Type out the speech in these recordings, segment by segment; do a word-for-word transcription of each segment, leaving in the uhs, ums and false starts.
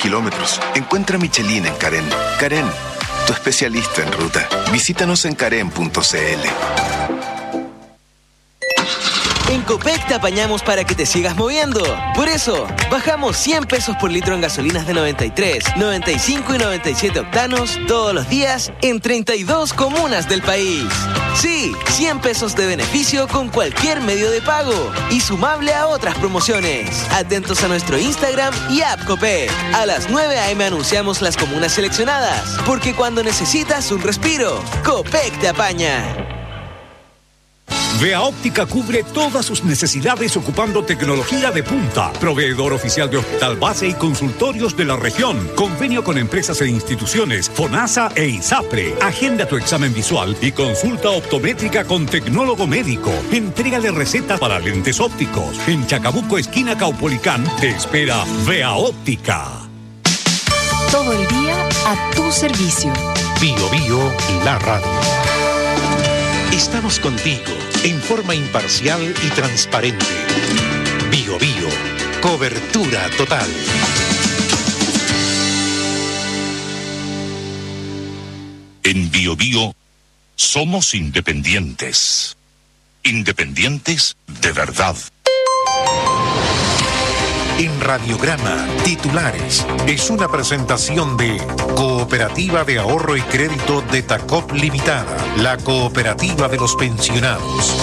kilómetros. Encuentra Michelin en Carén. Carén, tu especialista en ruta. Visítanos en carén punto c l. En Copec te apañamos para que te sigas moviendo. Por eso, bajamos cien pesos por litro en gasolinas de noventa y tres, noventa y cinco y noventa y siete octanos todos los días en treinta y dos comunas del país. Sí, cien pesos de beneficio con cualquier medio de pago y sumable a otras promociones. Atentos a nuestro Instagram y app Copec. A las nueve a eme anunciamos las comunas seleccionadas, porque cuando necesitas un respiro, Copec te apaña. Vea Óptica cubre todas sus necesidades ocupando tecnología de punta. Proveedor oficial de hospital base y consultorios de la región. Convenio con empresas e instituciones, FONASA e ISAPRE. Agenda tu examen visual y consulta optométrica con tecnólogo médico. Entrega de recetas para lentes ópticos. En Chacabuco, esquina Caupolicán, te espera Vea Óptica. Todo el día a tu servicio. Bio Bio, la radio. Estamos contigo en forma imparcial y transparente. Bio Bio, cobertura total. En Bio Bio somos independientes. Independientes de verdad. En Radiograma, titulares, es una presentación de Cooperativa de Ahorro y Crédito de Tacop Limitada, la cooperativa de los pensionados.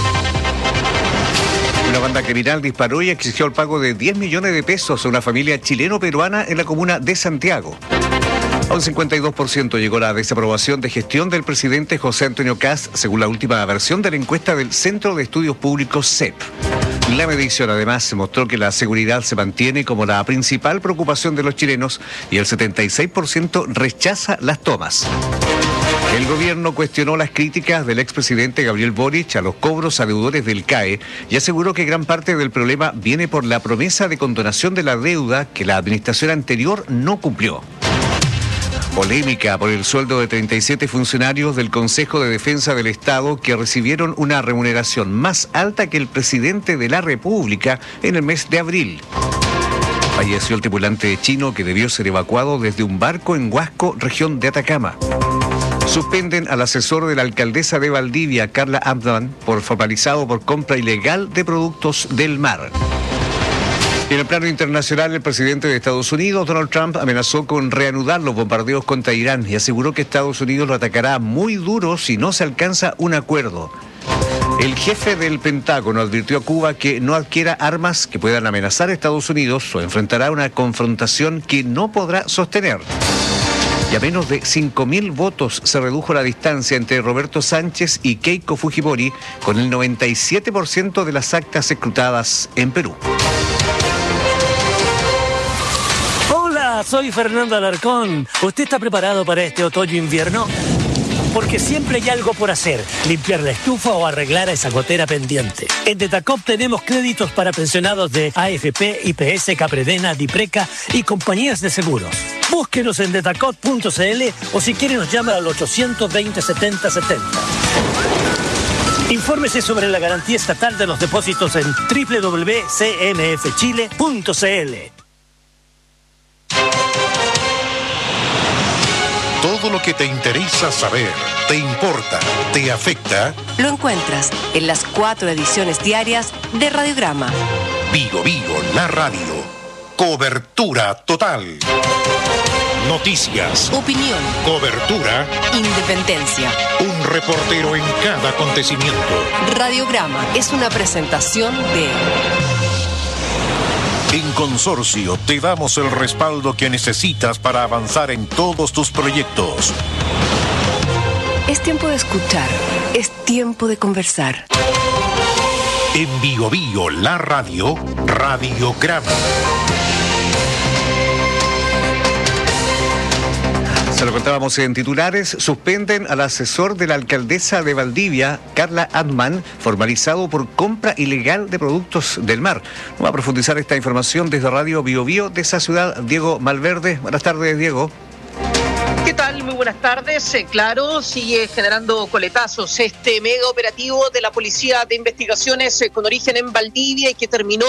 Una banda criminal disparó y exigió el pago de diez millones de pesos a una familia chileno-peruana en la comuna de Santiago. A un cincuenta y dos por ciento llegó la desaprobación de gestión del presidente José Antonio Kast, según la última versión de la encuesta del Centro de Estudios Públicos C E P. La medición además mostró que la seguridad se mantiene como la principal preocupación de los chilenos y el setenta y seis por ciento rechaza las tomas. El gobierno cuestionó las críticas del expresidente Gabriel Boric a los cobros a deudores del C A E y aseguró que gran parte del problema viene por la promesa de condonación de la deuda que la administración anterior no cumplió. Polémica por el sueldo de treinta y siete funcionarios del Consejo de Defensa del Estado que recibieron una remuneración más alta que el presidente de la República en el mes de abril. Falleció el tripulante chino que debió ser evacuado desde un barco en Huasco, región de Atacama. Suspenden al asesor de la alcaldesa de Valdivia, Carla Abdan, por formalizado por compra ilegal de productos del mar. En el plano internacional, el presidente de Estados Unidos, Donald Trump, amenazó con reanudar los bombardeos contra Irán y aseguró que Estados Unidos lo atacará muy duro si no se alcanza un acuerdo. El jefe del Pentágono advirtió a Cuba que no adquiera armas que puedan amenazar a Estados Unidos o enfrentará una confrontación que no podrá sostener. Y a menos de cinco mil votos se redujo la distancia entre Roberto Sánchez y Keiko Fujimori, con el noventa y siete por ciento de las actas escrutadas en Perú. Soy Fernando Alarcón. ¿Usted está preparado para este otoño-invierno? Porque siempre hay algo por hacer, limpiar la estufa o arreglar a esa gotera pendiente. En Detacop tenemos créditos para pensionados de A F P, I P S, Capredena, Dipreca y compañías de seguros. Búsquenos en detacop punto c l o si quiere nos llama al ochocientos veinte, setenta setenta. Infórmese sobre la garantía estatal de los depósitos en doble u doble u doble u punto c n f chile punto c l. Todo lo que te interesa saber, te importa, te afecta, lo encuentras en las cuatro ediciones diarias de Radiograma. Bio Bio, la radio. Cobertura total. Noticias. Opinión. Cobertura. Independencia. Un reportero en cada acontecimiento. Radiograma es una presentación de... En Consorcio te damos el respaldo que necesitas para avanzar en todos tus proyectos. Es tiempo de escuchar, es tiempo de conversar. En Bio Bio, la radio, Radiograma. Se lo contábamos en titulares, suspenden al asesor de la alcaldesa de Valdivia, Carla Abdan, formalizado por compra ilegal de productos del mar. Vamos a profundizar esta información desde Radio Bio Bio de esa ciudad, Diego Malverde. Buenas tardes, Diego. ¿Qué tal? Muy buenas tardes. Eh, claro, sigue generando coletazos este mega operativo de la Policía de Investigaciones eh, con origen en Valdivia y que terminó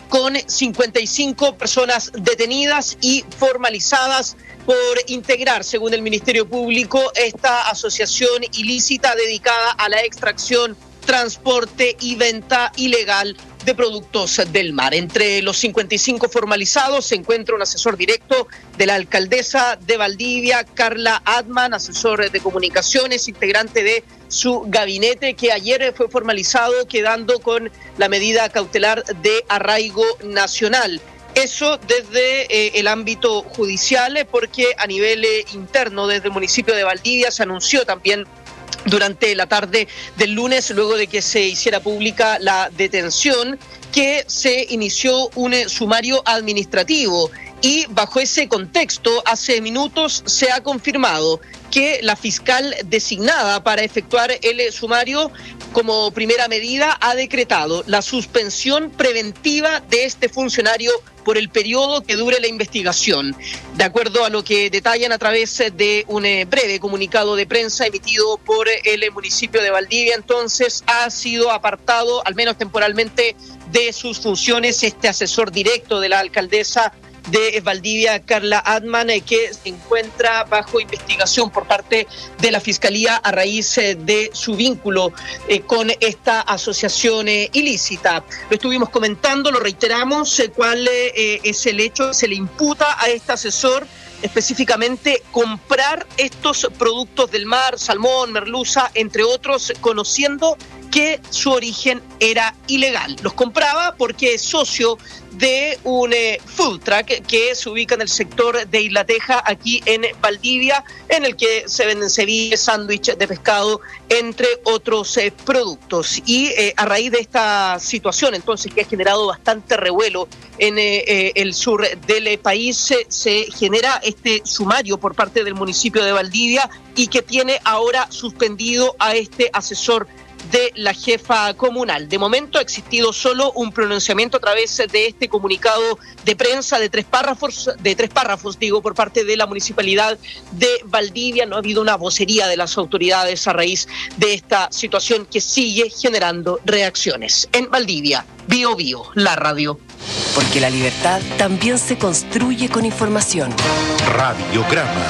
con cincuenta y cinco personas detenidas y formalizadas por integrar, según el Ministerio Público, esta asociación ilícita dedicada a la extracción, transporte y venta ilegal de productos del mar. Entre los cincuenta y cinco formalizados se encuentra un asesor directo de la alcaldesa de Valdivia, Carla Adman, asesor de comunicaciones, integrante de su gabinete, que ayer fue formalizado quedando con la medida cautelar de arraigo nacional. Eso desde eh, el ámbito judicial, porque a nivel eh, interno, desde el municipio de Valdivia, se anunció también durante la tarde del lunes, luego de que se hiciera pública la detención, que se inició un eh, sumario administrativo. Y bajo ese contexto, hace minutos se ha confirmado que la fiscal designada para efectuar el sumario, como primera medida, ha decretado la suspensión preventiva de este funcionario por el periodo que dure la investigación. De acuerdo a lo que detallan a través de un breve comunicado de prensa emitido por el municipio de Valdivia, entonces ha sido apartado, al menos temporalmente, de sus funciones este asesor directo de la alcaldesa de Valdivia, Carla Adman, eh, que se encuentra bajo investigación por parte de la Fiscalía a raíz eh, de su vínculo eh, con esta asociación eh, ilícita. Lo estuvimos comentando, lo reiteramos, eh, cuál eh, es el hecho que se le imputa a este asesor, específicamente comprar estos productos del mar, salmón, merluza, entre otros, conociendo que su origen era ilegal. Los compraba porque es socio de un eh, food truck que se ubica en el sector de Isla Teja, aquí en Valdivia, en el que se venden ceviches, sándwiches de pescado, entre otros eh, productos. Y eh, a raíz de esta situación, entonces, que ha generado bastante revuelo en eh, eh, el sur del eh, país, eh, se genera este sumario por parte del municipio de Valdivia y que tiene ahora suspendido a este asesor de la jefa comunal. De momento ha existido solo un pronunciamiento a través de este comunicado de prensa de tres párrafos, de tres párrafos, digo, por parte de la municipalidad de Valdivia. No ha habido una vocería de las autoridades a raíz de esta situación que sigue generando reacciones. En Valdivia, Bio Bio, la radio. Porque la libertad también se construye con información. Radiograma.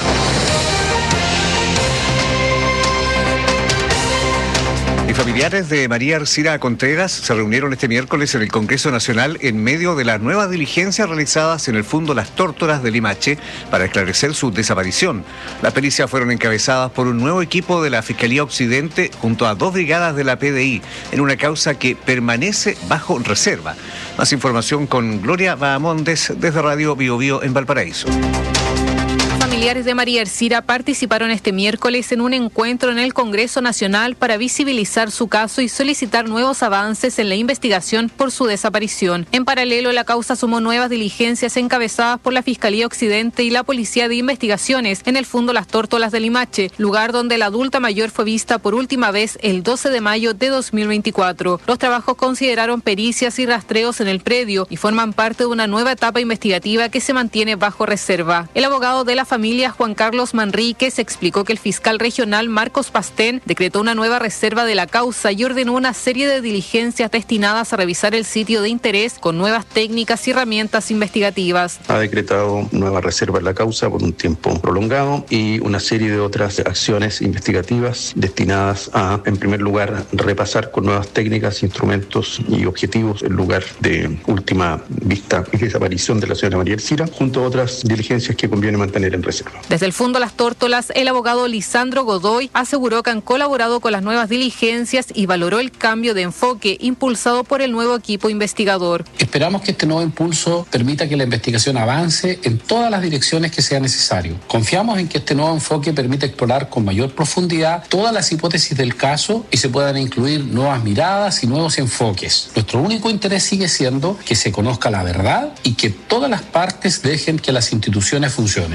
Y familiares de María Ercira Contreras se reunieron este miércoles en el Congreso Nacional en medio de las nuevas diligencias realizadas en el Fundo Las Tórtolas de Limache para esclarecer su desaparición. Las pericias fueron encabezadas por un nuevo equipo de la Fiscalía Occidente junto a dos brigadas de la P D I en una causa que permanece bajo reserva. Más información con Gloria Bahamondes desde Radio Bio Bio en Valparaíso. Familiares de María Ercira participaron este miércoles en un encuentro en el Congreso Nacional para visibilizar su caso y solicitar nuevos avances en la investigación por su desaparición. En paralelo, la causa sumó nuevas diligencias encabezadas por la Fiscalía Occidente y la Policía de Investigaciones en el Fundo Las Tórtolas de Limache, lugar donde la adulta mayor fue vista por última vez el doce de mayo de dos mil veinticuatro. Los trabajos consideraron pericias y rastreos en el predio y forman parte de una nueva etapa investigativa que se mantiene bajo reserva. El abogado de la familia, Juan Carlos Manríquez, explicó que el fiscal regional Marcos Pastén decretó una nueva reserva de la causa y ordenó una serie de diligencias destinadas a revisar el sitio de interés con nuevas técnicas y herramientas investigativas. Ha decretado nueva reserva en la causa por un tiempo prolongado y una serie de otras acciones investigativas destinadas a, en primer lugar, repasar con nuevas técnicas, instrumentos y objetivos el lugar de última vista y desaparición de la señora María Ercira, junto a otras diligencias que conviene mantener en reserva. Desde el Fundo Las Tórtolas, el abogado Lisandro Godoy aseguró que han colaborado con las nuevas diligencias y valoró el cambio de enfoque impulsado por el nuevo equipo investigador. Esperamos que este nuevo impulso permita que la investigación avance en todas las direcciones que sea necesario. Confiamos en que este nuevo enfoque permita explorar con mayor profundidad todas las hipótesis del caso y se puedan incluir nuevas miradas y nuevos enfoques. Nuestro único interés sigue siendo que se conozca la verdad y que todas las partes dejen que las instituciones funcionen. Por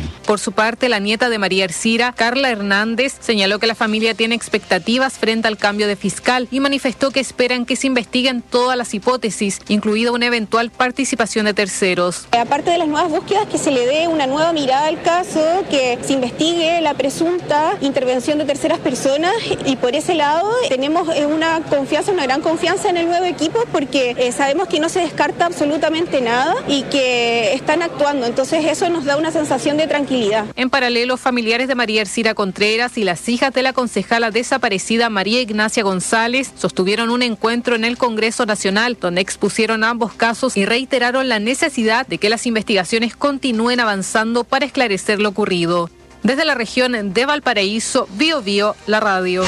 su parte, la nieta de María Ercira, Carla Hernández, señaló que la familia tiene expectativas frente al cambio de fiscal y manifestó que esperan que se investiguen todas las hipótesis, incluida una eventual participación de terceros. Aparte de las nuevas búsquedas, que se le dé una nueva mirada al caso, que se investigue la presunta intervención de terceras personas, y por ese lado tenemos una confianza, una gran confianza en el nuevo equipo, porque eh, sabemos que no se descarta absolutamente nada y que están actuando, entonces eso nos da una sensación de tranquilidad. En paralelo, familiares de María Ercira Contreras y las hijas de la concejala desaparecida María Ignacia González sostuvieron un encuentro en el Congreso Nacional, donde expusieron ambos casos y reiteraron la necesidad de que las investigaciones continúen avanzando para esclarecer lo ocurrido. Desde la región de Valparaíso, Bio Bio, la radio.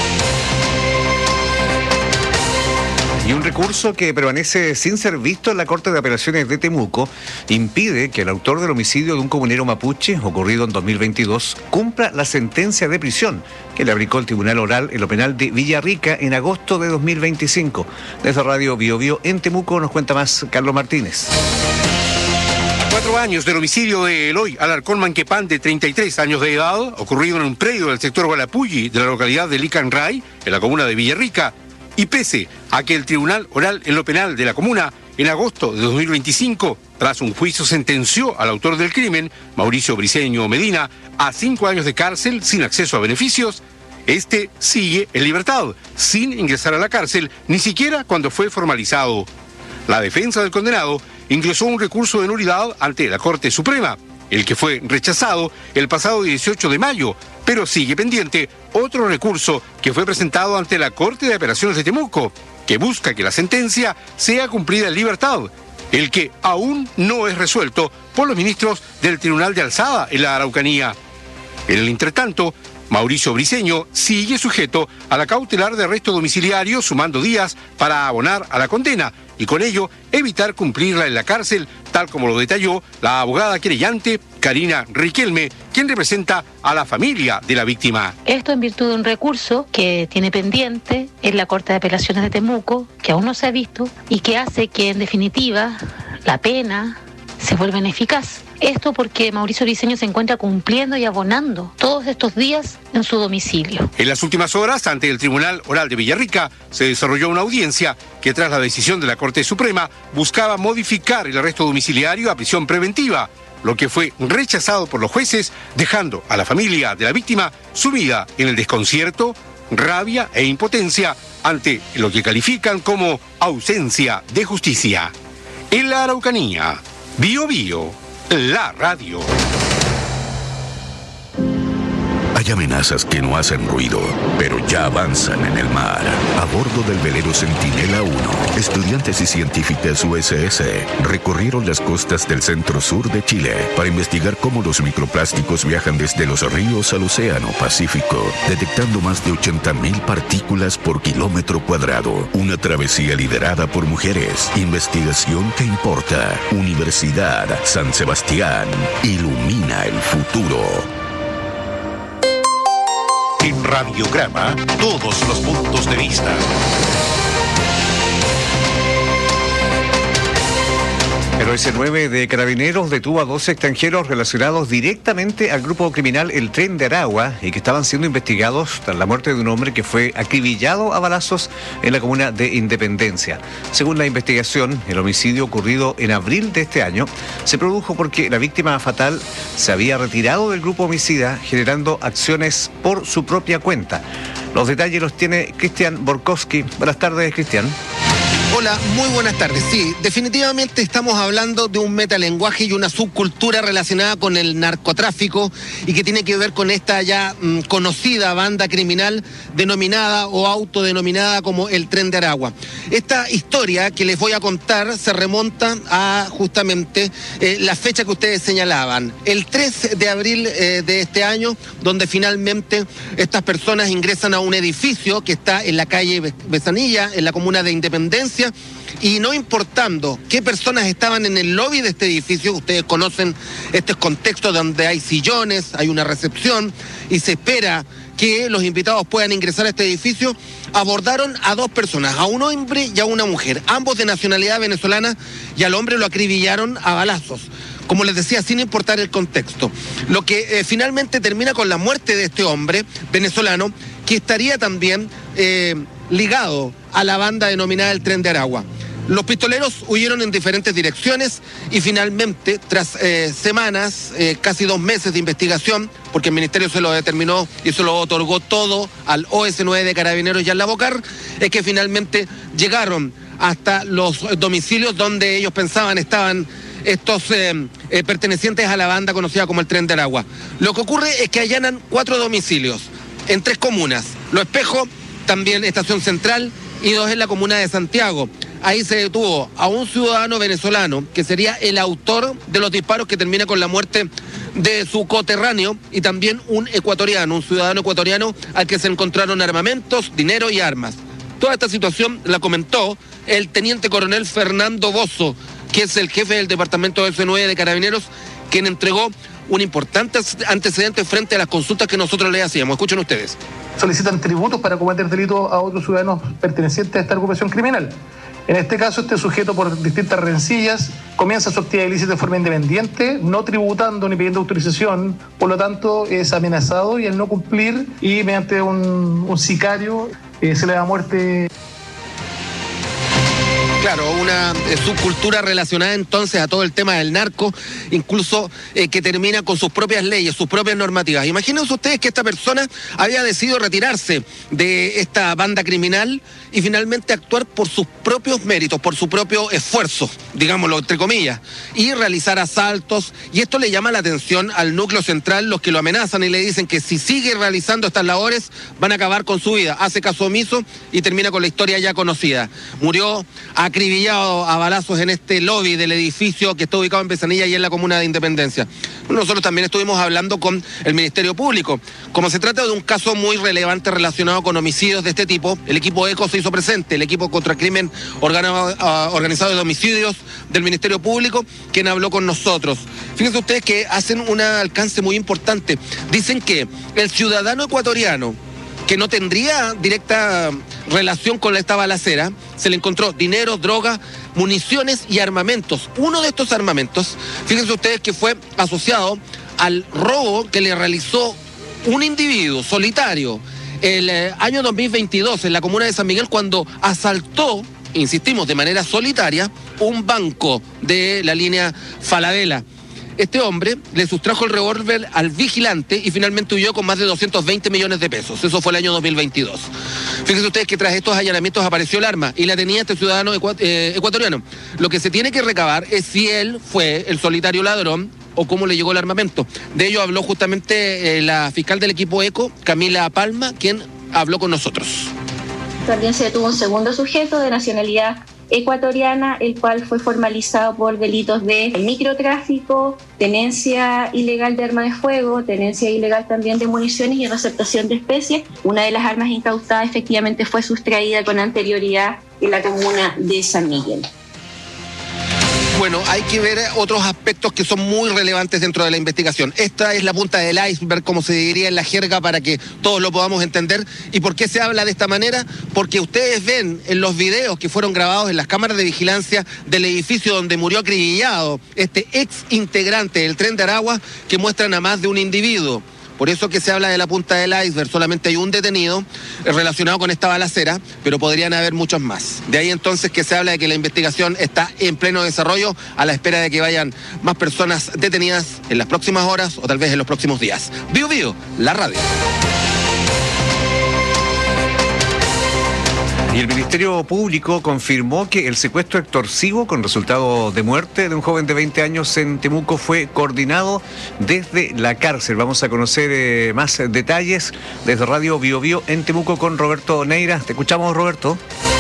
Y un recurso que permanece sin ser visto en la Corte de Apelaciones de Temuco impide que el autor del homicidio de un comunero mapuche, ocurrido en dos mil veintidós, cumpla la sentencia de prisión que le aplicó el Tribunal Oral en lo penal de Villarrica en agosto de dos mil veinticinco. Desde Radio Bio Bio en Temuco nos cuenta más Carlos Martínez. Cuatro años del homicidio de Eloy Alarcón Manquepán, de treinta y tres años de edad, ocurrido en un predio del sector Gualapulli de la localidad de Licanray, en la comuna de Villarrica. Y pese a que el Tribunal Oral en lo penal de la comuna, en agosto de dos mil veinticinco, tras un juicio sentenció al autor del crimen, Mauricio Briceño Medina, a cinco años de cárcel sin acceso a beneficios, este sigue en libertad, sin ingresar a la cárcel, ni siquiera cuando fue formalizado. La defensa del condenado ingresó un recurso de nulidad ante la Corte Suprema, el que fue rechazado el pasado dieciocho de mayo, pero sigue pendiente otro recurso que fue presentado ante la Corte de Apelaciones de Temuco, que busca que la sentencia sea cumplida en libertad, el que aún no es resuelto por los ministros del Tribunal de Alzada en la Araucanía. En el entretanto, Mauricio Briceño sigue sujeto a la cautelar de arresto domiciliario, sumando días para abonar a la condena y con ello evitar cumplirla en la cárcel, tal como lo detalló la abogada querellante Karina Riquelme, quien representa a la familia de la víctima. Esto en virtud de un recurso que tiene pendiente en la Corte de Apelaciones de Temuco, que aún no se ha visto y que hace que en definitiva la pena se vuelva ineficaz. Esto porque Mauricio Briceño se encuentra cumpliendo y abonando todos estos días en su domicilio. En las últimas horas, ante el Tribunal Oral de Villarrica, se desarrolló una audiencia que, tras la decisión de la Corte Suprema, buscaba modificar el arresto domiciliario a prisión preventiva, lo que fue rechazado por los jueces, dejando a la familia de la víctima sumida en el desconcierto, rabia e impotencia ante lo que califican como ausencia de justicia. En la Araucanía, Bio Bio, la radio. Hay amenazas que no hacen ruido, pero ya avanzan en el mar. A bordo del velero Centinela uno, estudiantes y científicas U S S recorrieron las costas del centro-sur de Chile para investigar cómo los microplásticos viajan desde los ríos al océano Pacífico, detectando más de ochenta mil partículas por kilómetro cuadrado. Una travesía liderada por mujeres. Investigación que importa. Universidad San Sebastián. Ilumina el futuro. En Radiograma, todos los puntos de vista. El O S nueve de Carabineros detuvo a dos extranjeros relacionados directamente al grupo criminal El Tren de Aragua y que estaban siendo investigados tras la muerte de un hombre que fue acribillado a balazos en la comuna de Independencia. Según la investigación, el homicidio ocurrido en abril de este año se produjo porque la víctima fatal se había retirado del grupo homicida, generando acciones por su propia cuenta. Los detalles los tiene Cristian Borkowski. Buenas tardes, Cristian. Hola, muy buenas tardes. Sí, definitivamente estamos hablando de un metalenguaje y una subcultura relacionada con el narcotráfico y que tiene que ver con esta ya mmm, conocida banda criminal denominada o autodenominada como el Tren de Aragua. Esta historia que les voy a contar se remonta a justamente eh, la fecha que ustedes señalaban, el tres de abril eh, de este año, donde finalmente estas personas ingresan a un edificio que está en la calle Besanilla, en la comuna de Independencia, y no importando qué personas estaban en el lobby de este edificio, ustedes conocen este contexto donde hay sillones, hay una recepción y se espera que los invitados puedan ingresar a este edificio, abordaron a dos personas, a un hombre y a una mujer, ambos de nacionalidad venezolana, y al hombre lo acribillaron a balazos. como les decía, sin importar el contexto. Lo que eh, finalmente termina con la muerte de este hombre venezolano, que estaría también eh, ligado a la banda denominada el Tren de Aragua. Los pistoleros huyeron en diferentes direcciones y finalmente, tras eh, semanas, eh, casi dos meses de investigación, porque el Ministerio se lo determinó y se lo otorgó todo al O S nueve de Carabineros y al Lavocar, es que finalmente llegaron hasta los domicilios donde ellos pensaban estaban estos eh, eh, pertenecientes a la banda conocida como el Tren de Aragua. Lo que ocurre es que allanan cuatro domicilios en tres comunas: Lo Espejo, también Estación Central, y dos en la comuna de Santiago. Ahí se detuvo a un ciudadano venezolano que sería el autor de los disparos que termina con la muerte de su coterráneo, y también un ecuatoriano, un ciudadano ecuatoriano al que se encontraron armamentos, dinero y armas. Toda esta situación la comentó el teniente coronel Fernando Bozo, que es el jefe del departamento O S nueve de Carabineros, quien entregó un importante antecedente frente a las consultas que nosotros le hacíamos. Escuchen ustedes. Solicitan tributos para cometer delitos a otros ciudadanos pertenecientes a esta agrupación criminal. En este caso, este sujeto, por distintas rencillas, comienza su actividad ilícita de forma independiente, no tributando ni pidiendo autorización, por lo tanto es amenazado, y al no cumplir, y mediante un, un sicario, eh, se le da muerte. Claro, una eh, subcultura relacionada entonces a todo el tema del narco, incluso eh, que termina con sus propias leyes, sus propias normativas. Imagínense ustedes que esta persona había decidido retirarse de esta banda criminal y finalmente actuar por sus propios méritos, por su propio esfuerzo, digámoslo entre comillas, y realizar asaltos. Y esto le llama la atención al núcleo central, los que lo amenazan y le dicen que si sigue realizando estas labores van a acabar con su vida. Hace caso omiso y termina con la historia ya conocida. Murió acribillado a balazos en este lobby del edificio que está ubicado en Besanilla y en la comuna de Independencia. Nosotros también estuvimos hablando con el Ministerio Público. Como se trata de un caso muy relevante relacionado con homicidios de este tipo, el equipo ECO se hizo presente, el equipo contra el crimen organizado de homicidios del Ministerio Público, quien habló con nosotros. Fíjense ustedes que hacen un alcance muy importante. Dicen que el ciudadano ecuatoriano, que no tendría directa relación con esta balacera, se le encontró dinero, droga, municiones y armamentos. Uno de estos armamentos, fíjense ustedes que fue asociado al robo que le realizó un individuo solitario el eh, año dos mil veintidós en la comuna de San Miguel, cuando asaltó, insistimos, de manera solitaria, un banco de la línea Falabella. Este hombre le sustrajo el revólver al vigilante y finalmente huyó con más de doscientos veinte millones de pesos. Eso fue el año dos mil veintidós. Fíjense ustedes que tras estos allanamientos apareció el arma y la tenía este ciudadano ecu- eh, ecuatoriano. Lo que se tiene que recabar es si él fue el solitario ladrón o cómo le llegó el armamento. De ello habló justamente eh, la fiscal del equipo ECO, Camila Palma, quien habló con nosotros. También se detuvo un segundo sujeto de nacionalidad ecuatoriana, el cual fue formalizado por delitos de microtráfico, tenencia ilegal de arma de fuego, tenencia ilegal también de municiones y receptación de especies. Una de las armas incautadas efectivamente fue sustraída con anterioridad en la comuna de San Miguel. Bueno, hay que ver otros aspectos que son muy relevantes dentro de la investigación. Esta es la punta del iceberg, como se diría en la jerga, para que todos lo podamos entender. ¿Y por qué se habla de esta manera? Porque ustedes ven en los videos que fueron grabados en las cámaras de vigilancia del edificio donde murió acribillado este ex integrante del Tren de Aragua, que muestran a más de un individuo. Por eso que se habla de la punta del iceberg. Solamente hay un detenido relacionado con esta balacera, pero podrían haber muchos más. De ahí entonces que se habla de que la investigación está en pleno desarrollo, a la espera de que vayan más personas detenidas en las próximas horas o tal vez en los próximos días. Bio Bio, la radio. Y el Ministerio Público confirmó que el secuestro extorsivo con resultado de muerte de un joven de veinte años en Temuco fue coordinado desde la cárcel. Vamos a conocer eh, más detalles desde Radio Bio Bio en Temuco con Roberto Neira. Te escuchamos, Roberto.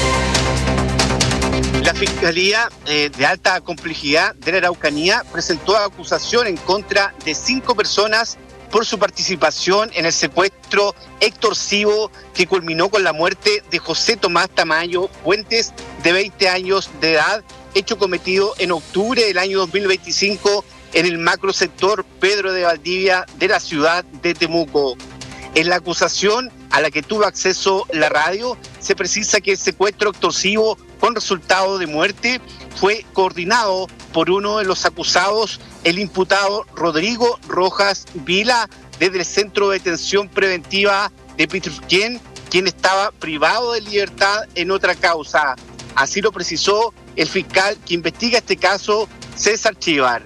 La Fiscalía eh, de Alta Complejidad de la Araucanía presentó acusación en contra de cinco personas por su participación en el secuestro extorsivo que culminó con la muerte de José Tomás Tamayo Fuentes, de veinte años de edad, hecho cometido en octubre del año dos mil veinticinco en el macrosector Pedro de Valdivia de la ciudad de Temuco. En la acusación a la que tuvo acceso la radio, se precisa que el secuestro extorsivo con resultado de muerte fue coordinado por uno de los acusados, el imputado Rodrigo Rojas Vila, desde el Centro de Detención Preventiva de Pitrufquén, quien estaba privado de libertad en otra causa. Así lo precisó el fiscal que investiga este caso, César Chivar.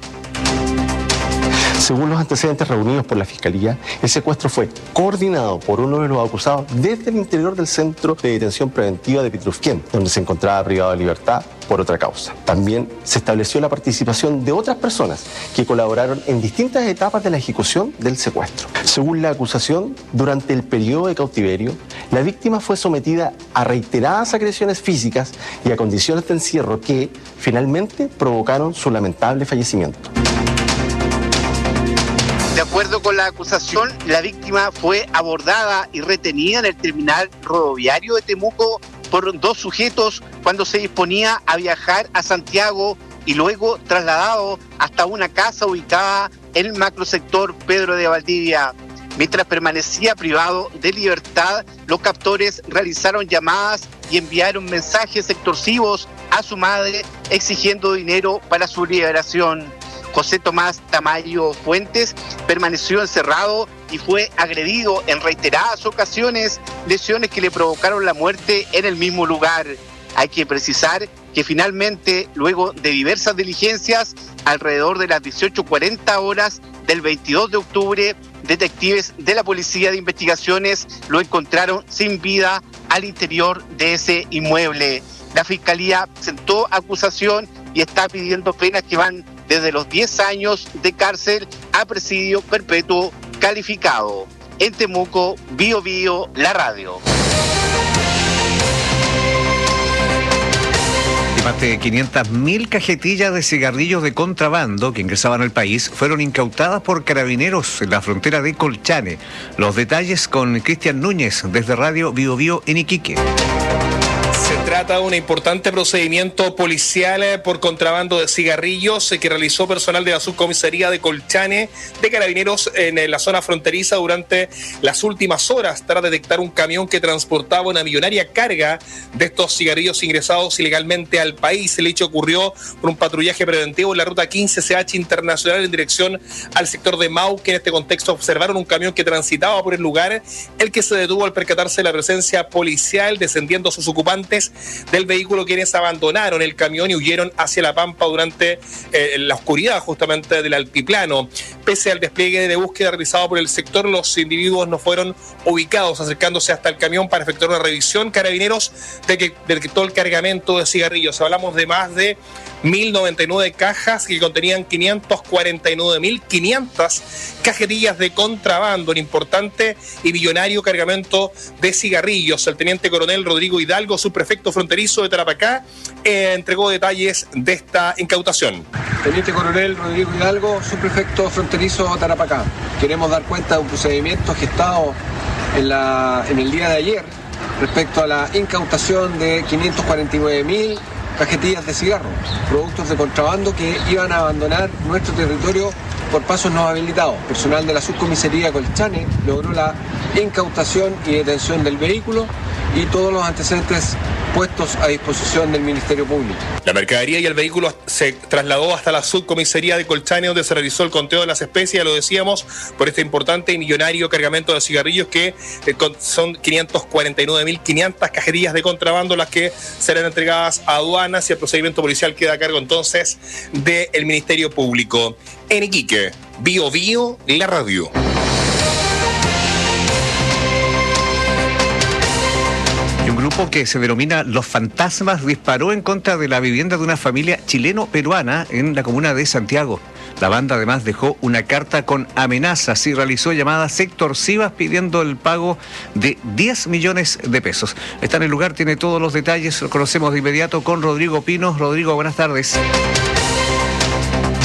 Según los antecedentes reunidos por la Fiscalía, el secuestro fue coordinado por uno de los acusados desde el interior del Centro de Detención Preventiva de Pitrufquén, donde se encontraba privado de libertad por otra causa. También se estableció la participación de otras personas que colaboraron en distintas etapas de la ejecución del secuestro. Según la acusación, durante el periodo de cautiverio, la víctima fue sometida a reiteradas agresiones físicas y a condiciones de encierro que, finalmente, provocaron su lamentable fallecimiento. De acuerdo con la acusación, la víctima fue abordada y retenida en el terminal rodoviario de Temuco por dos sujetos cuando se disponía a viajar a Santiago y luego trasladado hasta una casa ubicada en el macrosector Pedro de Valdivia. Mientras permanecía privado de libertad, los captores realizaron llamadas y enviaron mensajes extorsivos a su madre exigiendo dinero para su liberación. José Tomás Tamayo Fuentes permaneció encerrado y fue agredido en reiteradas ocasiones, lesiones que le provocaron la muerte en el mismo lugar. Hay que precisar que finalmente, luego de diversas diligencias, alrededor de las dieciocho cuarenta horas del veintidós de octubre, detectives de la Policía de Investigaciones lo encontraron sin vida al interior de ese inmueble. La Fiscalía presentó acusación y está pidiendo penas que van desde los diez años de cárcel a presidio perpetuo calificado. En Temuco, Bio Bio, la radio. Más de quinientas mil cajetillas de cigarrillos de contrabando que ingresaban al país fueron incautadas por carabineros en la frontera de Colchane. Los detalles con Cristian Núñez desde Radio Bio Bio en Iquique. Se trata de un importante procedimiento policial por contrabando de cigarrillos que realizó personal de la subcomisaría de Colchane de Carabineros en la zona fronteriza durante las últimas horas tras detectar un camión que transportaba una millonaria carga de estos cigarrillos ingresados ilegalmente al país. El hecho ocurrió por un patrullaje preventivo en la ruta quince C H Internacional en dirección al sector de Mauque. En este contexto observaron un camión que transitaba por el lugar, el que se detuvo al percatarse de la presencia policial, descendiendo sus ocupantes del vehículo, quienes abandonaron el camión y huyeron hacia La Pampa durante eh, la oscuridad justamente del altiplano. Pese al despliegue de búsqueda realizado por el sector, los individuos no fueron ubicados. Acercándose hasta el camión para efectuar una revisión, Carabineros detectó el cargamento de cigarrillos. Hablamos de más de mil noventa y nueve cajas que contenían quinientos cuarenta y nueve mil quinientas cajetillas de contrabando, un importante y millonario cargamento de cigarrillos. El teniente coronel Rodrigo Hidalgo, subprefecto fronterizo de Tarapacá, eh, entregó detalles de esta incautación. Teniente coronel Rodrigo Hidalgo, subprefecto fronterizo de Tarapacá. Queremos dar cuenta de un procedimiento gestado en, la, en el día de ayer respecto a la incautación de quinientos cuarenta y nueve mil cajetillas de cigarros, productos de contrabando que iban a abandonar nuestro territorio por pasos no habilitados. Personal de la subcomisaría Colchane logró la incautación y detención del vehículo y todos los antecedentes puestos a disposición del Ministerio Público. La mercadería y el vehículo se trasladó hasta la subcomisaría de Colchane, donde se realizó el conteo de las especies, lo decíamos, por este importante y millonario cargamento de cigarrillos que eh, son quinientos cuarenta y nueve mil quinientas cajetillas de contrabando las que serán entregadas a aduanas, y el procedimiento policial queda a cargo entonces del Ministerio Público. En Iquique, Bio Bio, la radio. Un grupo que se denomina Los Fantasmas disparó en contra de la vivienda de una familia chileno-peruana en la comuna de Santiago. La banda además dejó una carta con amenazas y realizó llamadas extorsivas pidiendo el pago de diez millones de pesos. Está en el lugar, tiene todos los detalles, lo conocemos de inmediato con Rodrigo Pino. Rodrigo, buenas tardes.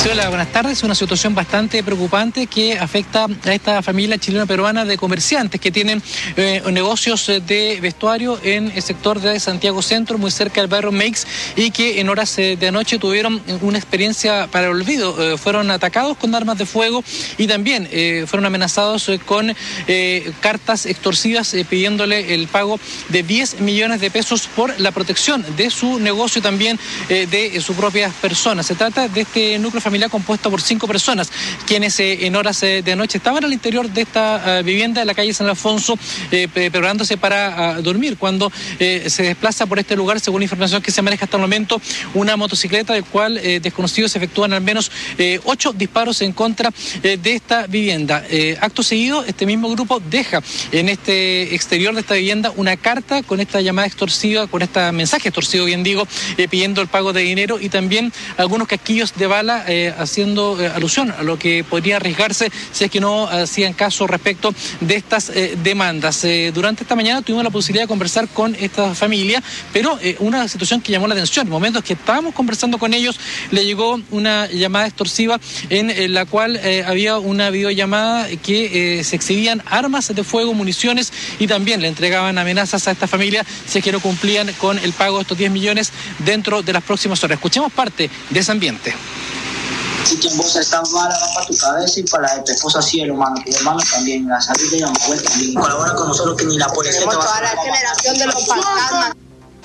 Sí, hola, buenas tardes. Una situación bastante preocupante que afecta a esta familia chileno-peruana de comerciantes que tienen eh, negocios de vestuario en el sector de Santiago Centro, muy cerca del barrio Meix, y que en horas eh, de anoche tuvieron una experiencia para el olvido. Eh, fueron atacados con armas de fuego y también eh, fueron amenazados eh, con eh, cartas extorsivas eh, pidiéndole el pago de diez millones de pesos por la protección de su negocio y también eh, de eh, sus propias personas. Se trata de este núcleo familiar compuesto por cinco personas, quienes eh, en horas eh, de anoche estaban al interior de esta uh, vivienda de la calle San Alfonso, eh, preparándose para uh, dormir, cuando eh, se desplaza por este lugar, según la información que se maneja hasta el momento, una motocicleta del cual eh, desconocidos efectúan al menos eh, ocho disparos en contra eh, de esta vivienda. Eh, acto seguido, este mismo grupo deja en este exterior de esta vivienda una carta con esta llamada extorsiva, con este mensaje extorsivo, bien digo, eh, pidiendo el pago de dinero y también algunos casquillos de bala eh, haciendo eh, alusión a lo que podría arriesgarse si es que no hacían caso respecto de estas eh, demandas. Eh, durante esta mañana tuvimos la posibilidad de conversar con esta familia, pero eh, una situación que llamó la atención. En momentos que estábamos conversando con ellos, le llegó una llamada extorsiva en, en la cual eh, había una videollamada que eh, se exhibían armas de fuego, municiones y también le entregaban amenazas a esta familia si es que no cumplían con el pago de estos diez millones dentro de las próximas horas. Escuchemos parte de ese ambiente. Si quien vos estás mala va para tu cabeza y para la de tu esposa sí, hermano, tu hermano también, la salud de la mujer también. Colabora con nosotros que ni la policía te va a... Toda la generación de los fantasmas.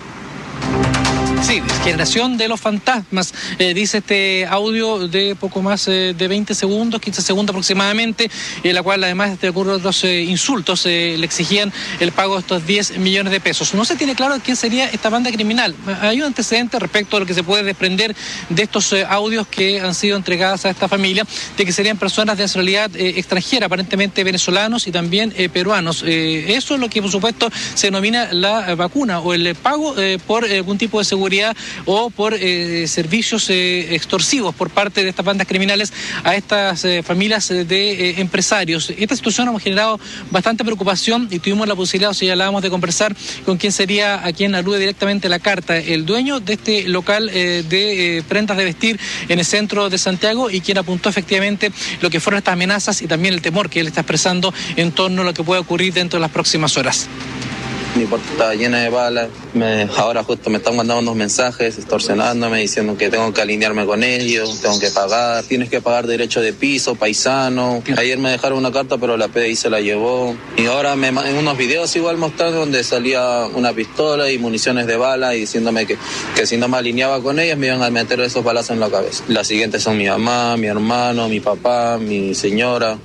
Sí, generación de los fantasmas, eh, dice este audio de poco más eh, de veinte segundos, quince segundos aproximadamente, en la cual además de otros eh, insultos eh, le exigían el pago de estos diez millones de pesos. No se tiene claro quién sería esta banda criminal. Hay un antecedente respecto a lo que se puede desprender de estos eh, audios que han sido entregados a esta familia, de que serían personas de nacionalidad eh, extranjera, aparentemente venezolanos y también eh, peruanos. Eh, eso es lo que por supuesto se denomina la vacuna o el pago eh, por algún tipo de seguridad o por eh, servicios eh, extorsivos por parte de estas bandas criminales a estas eh, familias de eh, empresarios. Esta situación ha generado bastante preocupación y tuvimos la posibilidad, o señalábamos, de conversar con quien sería a quien alude directamente la carta, el dueño de este local eh, de eh, prendas de vestir en el centro de Santiago y quien apuntó efectivamente lo que fueron estas amenazas y también el temor que él está expresando en torno a lo que puede ocurrir dentro de las próximas horas. Mi puerta estaba llena de balas. Me, ahora justo me están mandando unos mensajes extorsionándome, diciendo que tengo que alinearme con ellos, tengo que pagar, tienes que pagar derecho de piso, paisano. Ayer me dejaron una carta, pero la P D I se la llevó. Y ahora me, en unos videos igual mostraron donde salía una pistola y municiones de bala y diciéndome que, que si no me alineaba con ellas me iban a meter esos balazos en la cabeza. Las siguientes son mi mamá, mi hermano, mi papá, mi señora.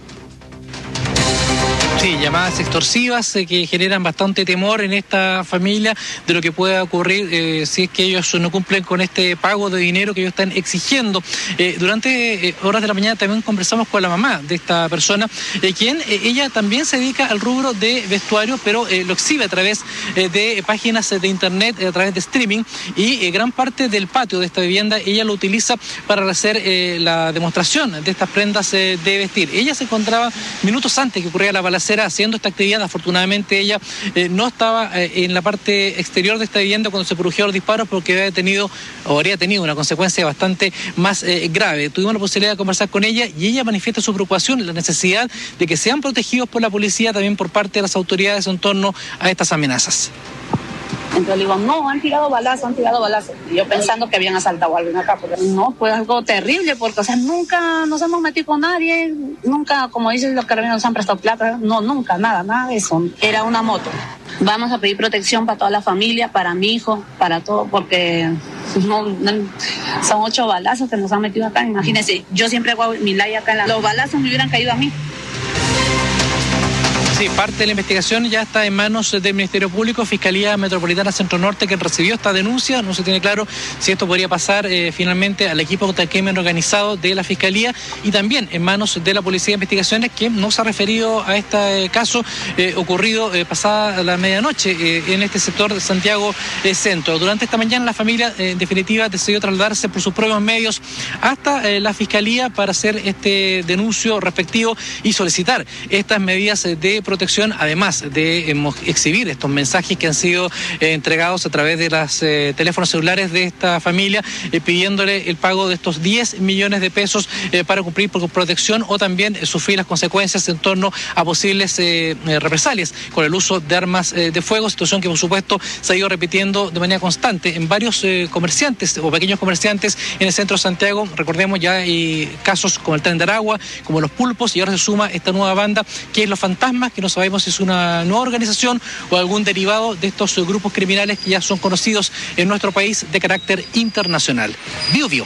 Sí, llamadas extorsivas eh, que generan bastante temor en esta familia de lo que pueda ocurrir eh, si es que ellos no cumplen con este pago de dinero que ellos están exigiendo. Eh, durante eh, horas de la mañana también conversamos con la mamá de esta persona, eh, quien eh, ella también se dedica al rubro de vestuario, pero eh, lo exhibe a través eh, de páginas de internet, eh, a través de streaming, y eh, gran parte del patio de esta vivienda ella lo utiliza para hacer eh, la demostración de estas prendas eh, de vestir. Ella se encontraba minutos antes que ocurriera la balacera haciendo esta actividad. Afortunadamente ella eh, no estaba eh, en la parte exterior de esta vivienda cuando se produjeron los disparos, porque había tenido o habría tenido una consecuencia bastante más eh, grave. Tuvimos la posibilidad de conversar con ella y ella manifiesta su preocupación, la necesidad de que sean protegidos por la policía, también por parte de las autoridades en torno a estas amenazas. Entonces le digo, no, han tirado balazos, han tirado balazos. Y yo pensando que habían asaltado a alguien acá, pero no, fue algo terrible, porque, o sea, nunca nos hemos metido con nadie, nunca, como dicen los carabineros, nos han prestado plata, no, nunca, nada, nada de eso. Era una moto. Vamos a pedir protección para toda la familia, para mi hijo, para todo, porque no, no, son ocho balazos que nos han metido acá, imagínense. Yo siempre hago mi ley acá, en la, los balazos me hubieran caído a mí. Sí, parte de la investigación ya está en manos del Ministerio Público, Fiscalía Metropolitana Centro Norte, que recibió esta denuncia. No se tiene claro si esto podría pasar eh, finalmente al equipo contra el crimen organizado de la Fiscalía, y también en manos de la Policía de Investigaciones, que no se ha referido a este caso eh, ocurrido eh, pasada la medianoche eh, en este sector de Santiago eh, Centro. Durante esta mañana la familia eh, en definitiva decidió trasladarse por sus propios medios hasta eh, la Fiscalía para hacer este denuncio respectivo y solicitar estas medidas eh, de de protección, además de eh, exhibir estos mensajes que han sido eh, entregados a través de los eh, teléfonos celulares de esta familia, eh, pidiéndole el pago de estos diez millones de pesos eh, para cumplir con protección o también eh, sufrir las consecuencias en torno a posibles eh, eh, represalias con el uso de armas eh, de fuego, situación que por supuesto se ha ido repitiendo de manera constante en varios eh, comerciantes o pequeños comerciantes en el centro de Santiago. Recordemos ya hay casos como el Tren de Aragua, como los Pulpos, y ahora se suma esta nueva banda que es Los Fantasmas, que no sabemos si es una nueva organización o algún derivado de estos eh, grupos criminales que ya son conocidos en nuestro país de carácter internacional. Bio Bio.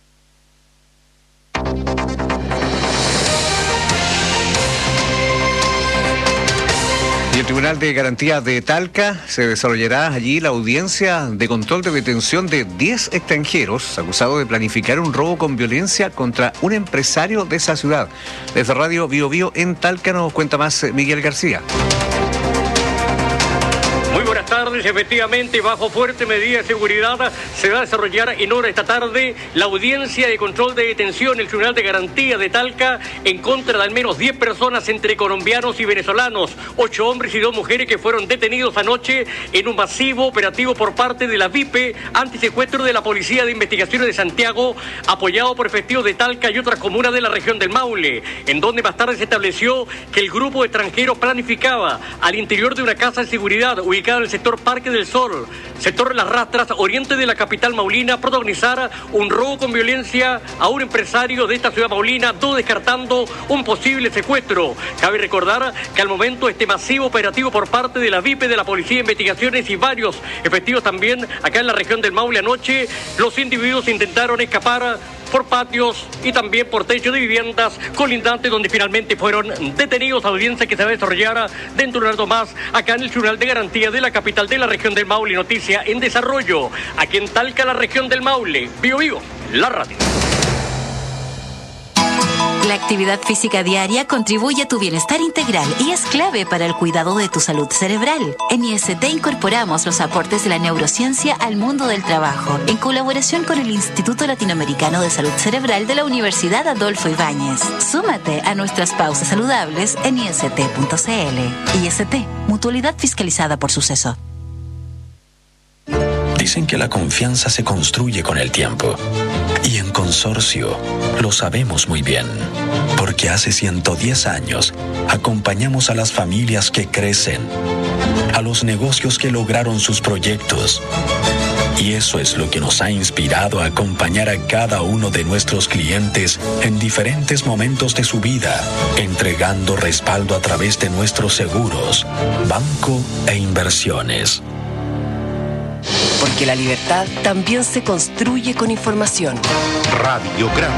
Y el Tribunal de Garantía de Talca se desarrollará allí la audiencia de control de detención de diez extranjeros acusados de planificar un robo con violencia contra un empresario de esa ciudad. Desde Radio Bio Bio en Talca nos cuenta más Miguel García. Muy buenas tardes, efectivamente, bajo fuerte medida de seguridad se va a desarrollar en hora esta tarde la audiencia de control de detención en el Tribunal de Garantía de Talca en contra de al menos diez personas entre colombianos y venezolanos, ocho hombres y dos mujeres que fueron detenidos anoche en un masivo operativo por parte de la V I P antisecuestro de la Policía de Investigaciones de Santiago, apoyado por efectivos de Talca y otras comunas de la región del Maule, en donde más tarde se estableció que el grupo de extranjeros planificaba al interior de una casa de seguridad ubicada en el sector Parque del Sol, sector Las Rastras, oriente de la capital maulina, protagonizar un robo con violencia a un empresario de esta ciudad maulina, todo descartando un posible secuestro. Cabe recordar que al momento este masivo operativo por parte de la V I P de la Policía de Investigaciones y varios efectivos también acá en la región del Maule anoche, los individuos intentaron escapar por patios y también por techo de viviendas colindantes, donde finalmente fueron detenidos. Audiencia que se va a desarrollar dentro de un rato más acá en el Tribunal de Garantía de la capital de la región del Maule. Noticia en desarrollo aquí en Talca, la región del Maule. Bio Bio, la radio. La actividad física diaria contribuye a tu bienestar integral y es clave para el cuidado de tu salud cerebral. En I S T incorporamos los aportes de la neurociencia al mundo del trabajo, en colaboración con el Instituto Latinoamericano de Salud Cerebral de la Universidad Adolfo Ibáñez. Súmate a nuestras pausas saludables en I S T punto C L. I S T, mutualidad fiscalizada por Suceso. Dicen que la confianza se construye con el tiempo. Y en Consorcio lo sabemos muy bien, porque hace ciento diez años acompañamos a las familias que crecen, a los negocios que lograron sus proyectos. Y eso es lo que nos ha inspirado a acompañar a cada uno de nuestros clientes en diferentes momentos de su vida, entregando respaldo a través de nuestros seguros, banco e inversiones. Porque la libertad también se construye con información. Radiograma.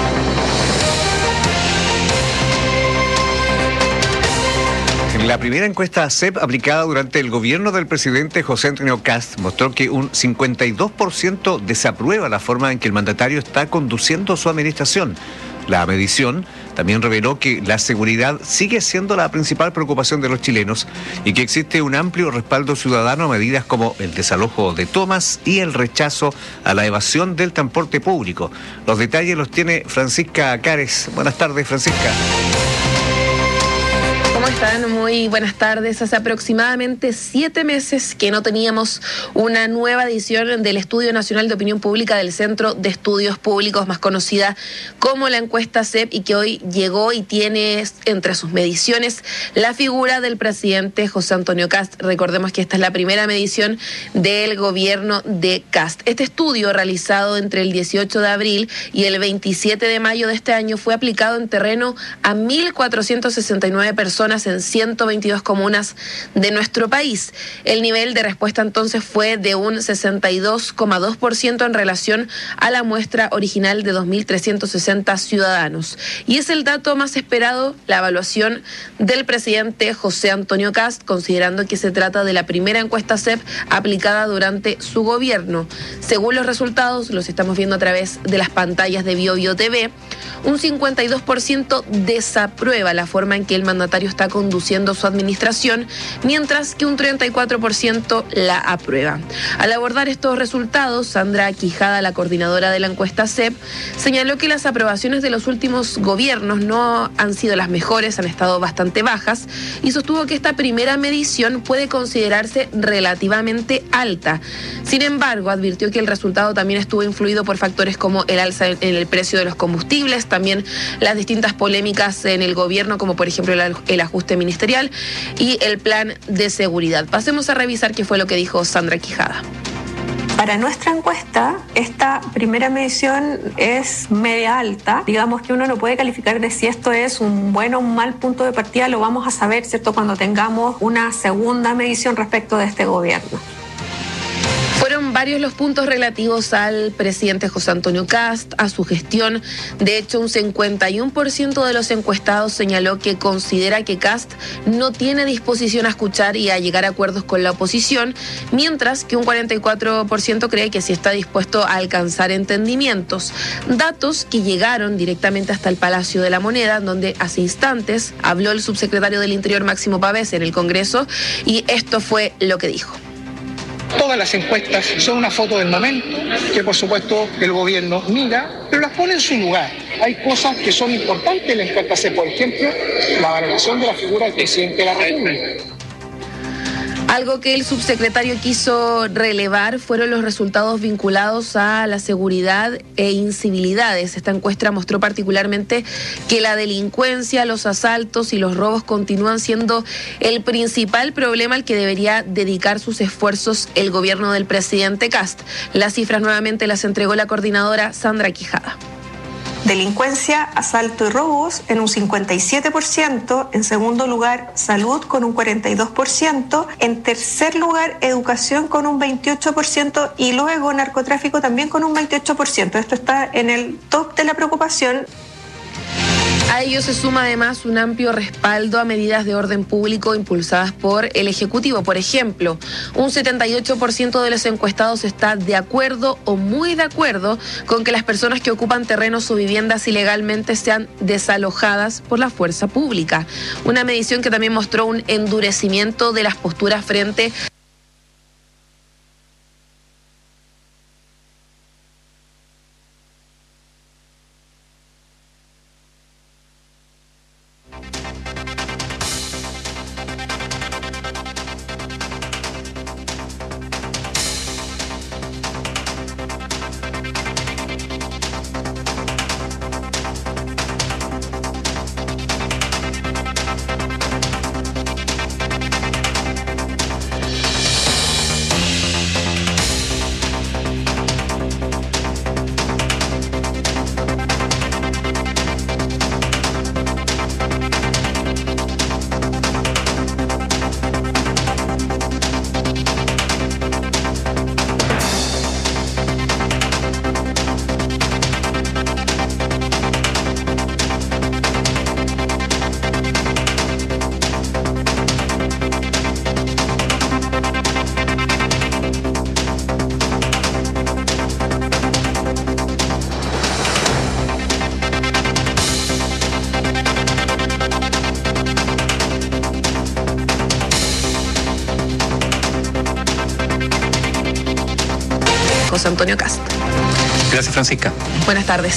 La primera encuesta C E P aplicada durante el gobierno del presidente José Antonio Kast mostró que un cincuenta y dos por ciento desaprueba la forma en que el mandatario está conduciendo su administración. La medición también reveló que la seguridad sigue siendo la principal preocupación de los chilenos y que existe un amplio respaldo ciudadano a medidas como el desalojo de tomas y el rechazo a la evasión del transporte público. Los detalles los tiene Francisca Cares. Buenas tardes, Francisca. ¿Cómo están? Muy buenas tardes. Hace aproximadamente siete meses que no teníamos una nueva edición del Estudio Nacional de Opinión Pública del Centro de Estudios Públicos, más conocida como la encuesta C E P, y que hoy llegó y tiene entre sus mediciones la figura del presidente José Antonio Kast. Recordemos que esta es la primera medición del gobierno de Kast. Este estudio, realizado entre el dieciocho de abril y el veintisiete de mayo de este año, fue aplicado en terreno a mil cuatrocientas sesenta y nueve personas en ciento veintidós comunas de nuestro país. El nivel de respuesta entonces fue de un sesenta y dos coma dos por ciento en relación a la muestra original de dos mil trescientos sesenta ciudadanos. Y es el dato más esperado, la evaluación del presidente José Antonio Kast, considerando que se trata de la primera encuesta C E P aplicada durante su gobierno. Según los resultados, los estamos viendo a través de las pantallas de Bio Bio T V, un cincuenta y dos por ciento desaprueba la forma en que el mandatario está está conduciendo su administración, mientras que un treinta y cuatro por ciento la aprueba. Al abordar estos resultados, Sandra Quijada, la coordinadora de la encuesta C E P, señaló que las aprobaciones de los últimos gobiernos no han sido las mejores, han estado bastante bajas, y sostuvo que esta primera medición puede considerarse relativamente alta. Sin embargo, advirtió que el resultado también estuvo influido por factores como el alza en el precio de los combustibles, también las distintas polémicas en el gobierno, como por ejemplo el, el ajuste ministerial y el plan de seguridad. Pasemos a revisar qué fue lo que dijo Sandra Quijada. Para nuestra encuesta, esta primera medición es media alta. Digamos que uno no puede calificar de si esto es un buen o un mal punto de partida, lo vamos a saber, ¿cierto?, cuando tengamos una segunda medición respecto de este gobierno. Fueron varios los puntos relativos al presidente José Antonio Kast, a su gestión. De hecho, un cincuenta y uno por ciento de los encuestados señaló que considera que Kast no tiene disposición a escuchar y a llegar a acuerdos con la oposición, mientras que un cuarenta y cuatro por ciento cree que sí está dispuesto a alcanzar entendimientos. Datos que llegaron directamente hasta el Palacio de la Moneda, donde hace instantes habló el subsecretario del Interior, Máximo Pavés, en el Congreso, y esto fue lo que dijo. Todas las encuestas son una foto del momento, que por supuesto el gobierno mira, pero las pone en su lugar. Hay cosas que son importantes en la encuesta C, por ejemplo, la valoración de la figura del presidente de la República. Algo que el subsecretario quiso relevar fueron los resultados vinculados a la seguridad e incivilidades. Esta encuesta mostró particularmente que la delincuencia, los asaltos y los robos continúan siendo el principal problema al que debería dedicar sus esfuerzos el gobierno del presidente Kast. Las cifras nuevamente las entregó la coordinadora Sandra Quijada. Delincuencia, asalto y robos en un cincuenta y siete por ciento, en segundo lugar salud con un cuarenta y dos por ciento, en tercer lugar educación con un veintiocho por ciento y luego narcotráfico también con un veintiocho por ciento. Esto está en el top de la preocupación. A ello se suma además un amplio respaldo a medidas de orden público impulsadas por el Ejecutivo. Por ejemplo, un setenta y ocho por ciento de los encuestados está de acuerdo o muy de acuerdo con que las personas que ocupan terrenos o viviendas ilegalmente sean desalojadas por la fuerza pública. Una medición que también mostró un endurecimiento de las posturas frente a José Antonio Kast. Gracias, Francisca. Buenas tardes.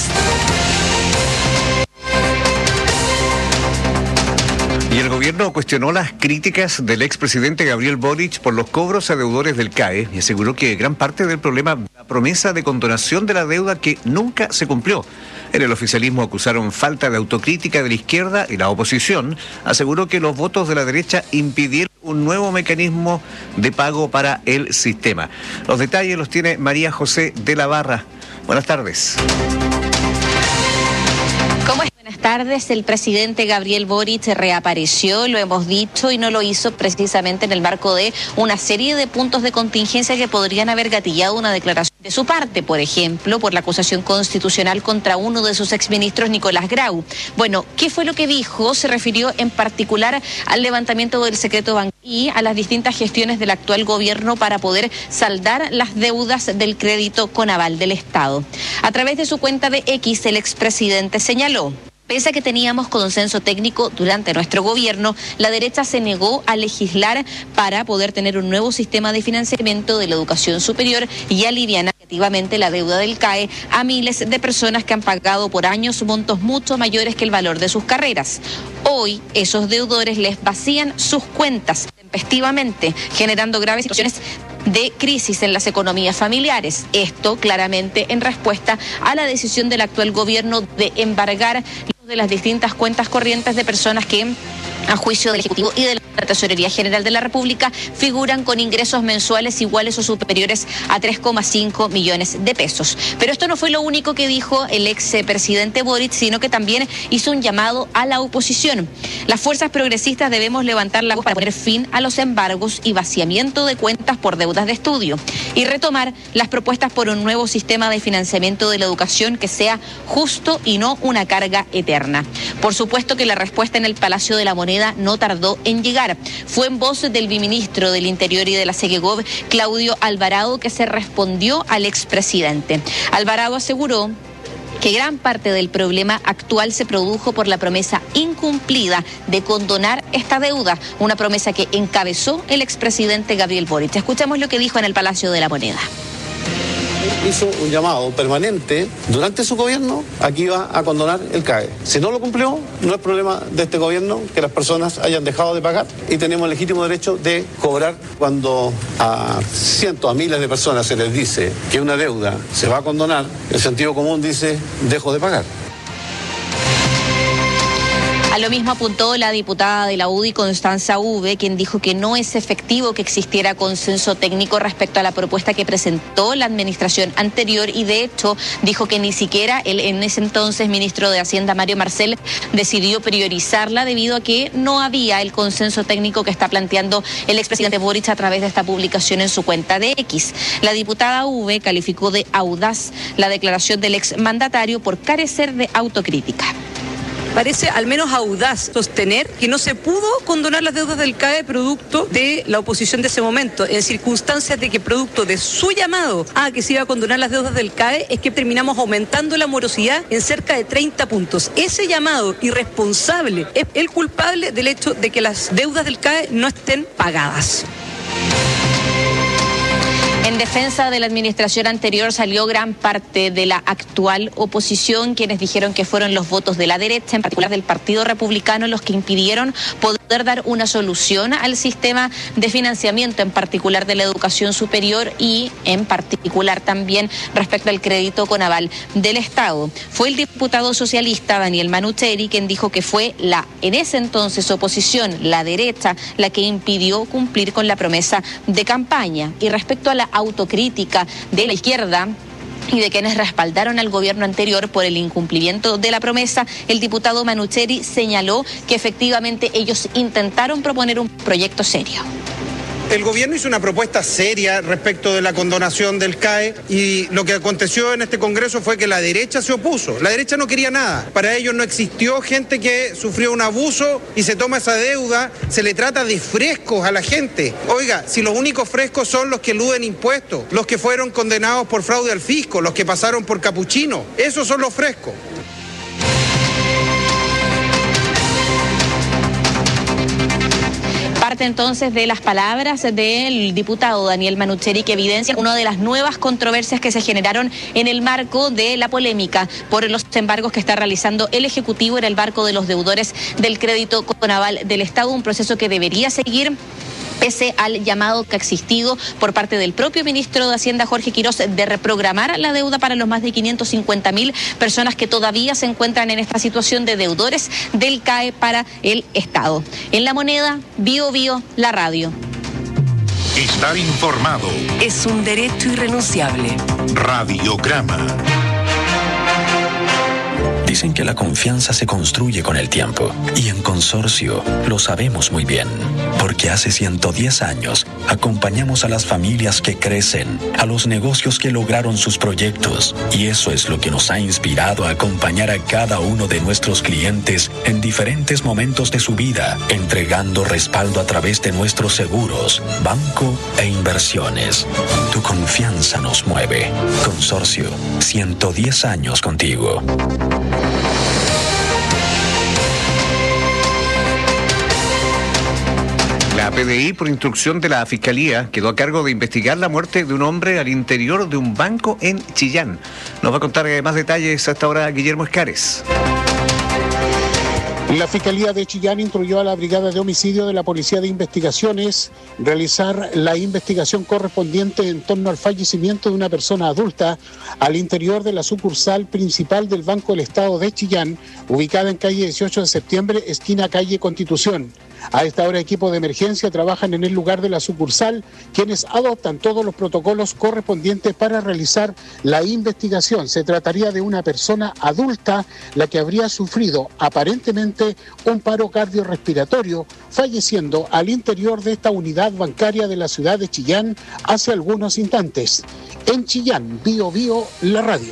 Y el gobierno cuestionó las críticas del expresidente Gabriel Boric por los cobros a deudores del C A E y aseguró que gran parte del problema es la promesa de condonación de la deuda que nunca se cumplió. En el oficialismo acusaron falta de autocrítica de la izquierda y la oposición aseguró que los votos de la derecha impidieron un nuevo mecanismo de pago para el sistema. Los detalles los tiene María José de la Barra. Buenas tardes. ¿Cómo es? Buenas tardes. El presidente Gabriel Boric reapareció, lo hemos dicho, y no lo hizo precisamente en el marco de una serie de puntos de contingencia que podrían haber gatillado una declaración de su parte, por ejemplo, por la acusación constitucional contra uno de sus exministros, Nicolás Grau. Bueno, ¿qué fue lo que dijo? Se refirió en particular al levantamiento del secreto bancario y a las distintas gestiones del actual gobierno para poder saldar las deudas del crédito con aval del Estado. A través de su cuenta de X, el expresidente señaló: Pese a que teníamos consenso técnico durante nuestro gobierno, la derecha se negó a legislar para poder tener un nuevo sistema de financiamiento de la educación superior y alivianar negativamente la deuda del C A E a miles de personas que han pagado por años montos mucho mayores que el valor de sus carreras. Hoy, esos deudores les vacían sus cuentas tempestivamente, generando graves situaciones de crisis en las economías familiares. Esto claramente en respuesta a la decisión del actual gobierno de embargar de las distintas cuentas corrientes de personas que, a juicio del Ejecutivo y de la Tesorería General de la República, figuran con ingresos mensuales iguales o superiores a tres coma cinco millones de pesos. Pero esto no fue lo único que dijo el expresidente Boric, sino que también hizo un llamado a la oposición. Las fuerzas progresistas debemos levantar la voz para poner fin a los embargos y vaciamiento de cuentas por deudas de estudio y retomar las propuestas por un nuevo sistema de financiamiento de la educación que sea justo y no una carga eterna. Por supuesto que la respuesta en el Palacio de la Moneda no tardó en llegar. Fue en voz del viceministro del Interior y de la Segegov, Claudio Alvarado, que se respondió al expresidente. Alvarado aseguró que gran parte del problema actual se produjo por la promesa incumplida de condonar esta deuda, una promesa que encabezó el expresidente Gabriel Boric. Escuchemos lo que dijo en el Palacio de la Moneda. Hizo un llamado permanente durante su gobierno a que iba a condonar el C A E. Si no lo cumplió, no es problema de este gobierno que las personas hayan dejado de pagar y tenemos el legítimo derecho de cobrar. Cuando a cientos, a miles de personas se les dice que una deuda se va a condonar, el sentido común dice, dejo de pagar. A lo mismo apuntó la diputada de la U D I, Constanza Uve, quien dijo que no es efectivo que existiera consenso técnico respecto a la propuesta que presentó la administración anterior y de hecho dijo que ni siquiera el en ese entonces ministro de Hacienda, Mario Marcel, decidió priorizarla debido a que no había el consenso técnico que está planteando el expresidente Boric a través de esta publicación en su cuenta de X. La diputada Uve calificó de audaz la declaración del exmandatario por carecer de autocrítica. Parece al menos audaz sostener que no se pudo condonar las deudas del C A E producto de la oposición de ese momento, en circunstancias de que producto de su llamado a que se iba a condonar las deudas del C A E es que terminamos aumentando la morosidad en cerca de treinta puntos. Ese llamado irresponsable es el culpable del hecho de que las deudas del C A E no estén pagadas. En defensa de la administración anterior salió gran parte de la actual oposición, quienes dijeron que fueron los votos de la derecha, en particular del Partido Republicano, los que impidieron poder dar una solución al sistema de financiamiento, en particular de la educación superior y en particular también respecto al crédito con aval del Estado. Fue el diputado socialista Daniel Manucheri quien dijo que fue la, en ese entonces, oposición, la derecha, la que impidió cumplir con la promesa de campaña. Y respecto a la autocrítica de la izquierda y de quienes respaldaron al gobierno anterior por el incumplimiento de la promesa, el diputado Manucheri señaló que efectivamente ellos intentaron proponer un proyecto serio. El gobierno hizo una propuesta seria respecto de la condonación del C A E y lo que aconteció en este Congreso fue que la derecha se opuso. La derecha no quería nada. Para ellos no existió gente que sufrió un abuso y se toma esa deuda, se le trata de frescos a la gente. Oiga, si los únicos frescos son los que eluden impuestos, los que fueron condenados por fraude al fisco, los que pasaron por capuchino, esos son los frescos. Parte entonces de las palabras del diputado Daniel Manucheri que evidencia una de las nuevas controversias que se generaron en el marco de la polémica por los embargos que está realizando el Ejecutivo en el marco de los deudores del crédito con aval del Estado, un proceso que debería seguir pese al llamado que ha existido por parte del propio ministro de Hacienda, Jorge Quirós, de reprogramar la deuda para los más de quinientos cincuenta mil personas que todavía se encuentran en esta situación de deudores del C A E para el Estado. En La Moneda, Bio Bio, la radio. Estar informado es un derecho irrenunciable. Radiograma. Dicen que la confianza se construye con el tiempo y en Consorcio lo sabemos muy bien, porque hace ciento diez años acompañamos a las familias que crecen, a los negocios que lograron sus proyectos y eso es lo que nos ha inspirado a acompañar a cada uno de nuestros clientes en diferentes momentos de su vida, entregando respaldo a través de nuestros seguros, banco e inversiones. Tu confianza nos mueve. Consorcio, ciento diez años contigo. P D I, por instrucción de la Fiscalía, quedó a cargo de investigar la muerte de un hombre al interior de un banco en Chillán. Nos va a contar más detalles hasta ahora Guillermo Escares. La Fiscalía de Chillán instruyó a la Brigada de Homicidio de la Policía de Investigaciones realizar la investigación correspondiente en torno al fallecimiento de una persona adulta al interior de la sucursal principal del Banco del Estado de Chillán, ubicada en calle dieciocho de septiembre, esquina calle Constitución. A esta hora, equipos de emergencia trabajan en el lugar de la sucursal, quienes adoptan todos los protocolos correspondientes para realizar la investigación. Se trataría de una persona adulta, la que habría sufrido aparentemente un paro cardiorrespiratorio, falleciendo al interior de esta unidad bancaria de la ciudad de Chillán hace algunos instantes. En Chillán, Bio Bio, la radio.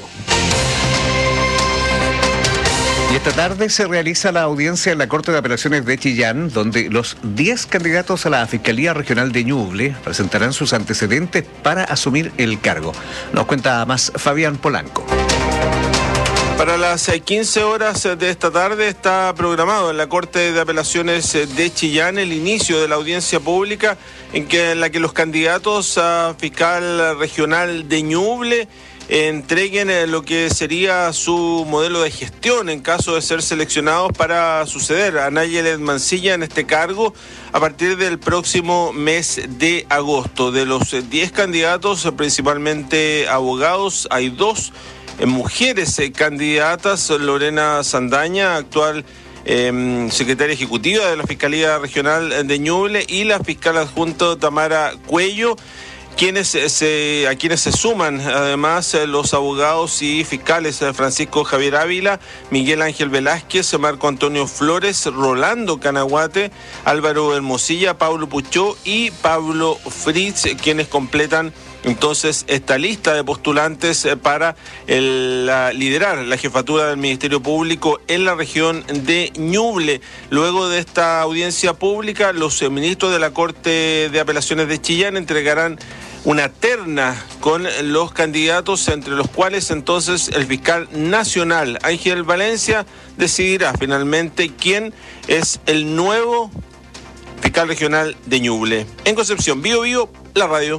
Y esta tarde se realiza la audiencia en la Corte de Apelaciones de Chillán, donde los diez candidatos a la Fiscalía Regional de Ñuble presentarán sus antecedentes para asumir el cargo. Nos cuenta más Fabián Polanco. Para las quince horas de esta tarde está programado en la Corte de Apelaciones de Chillán el inicio de la audiencia pública en, que, en la que los candidatos a fiscal regional de Ñuble entreguen lo que sería su modelo de gestión en caso de ser seleccionados para suceder a Nayelet Mancilla en este cargo a partir del próximo mes de agosto. De los diez candidatos, principalmente abogados, hay dos mujeres candidatas: Lorena Sandaña, actual eh, secretaria ejecutiva de la Fiscalía Regional de Ñuble, y la fiscal adjunta Tamara Cuello, quienes se, a quienes se suman además los abogados y fiscales Francisco Javier Ávila, Miguel Ángel Velázquez, Marco Antonio Flores, Rolando Canaguate, Álvaro Hermosilla, Pablo Puchó y Pablo Fritz, quienes completan entonces esta lista de postulantes para el, la, liderar la jefatura del Ministerio Público en la región de Ñuble. Luego de esta audiencia pública, los ministros de la Corte de Apelaciones de Chillán entregarán una terna con los candidatos, entre los cuales entonces el fiscal nacional Ángel Valencia decidirá finalmente quién es el nuevo fiscal regional de Ñuble. En Concepción, Bio Bio, la radio.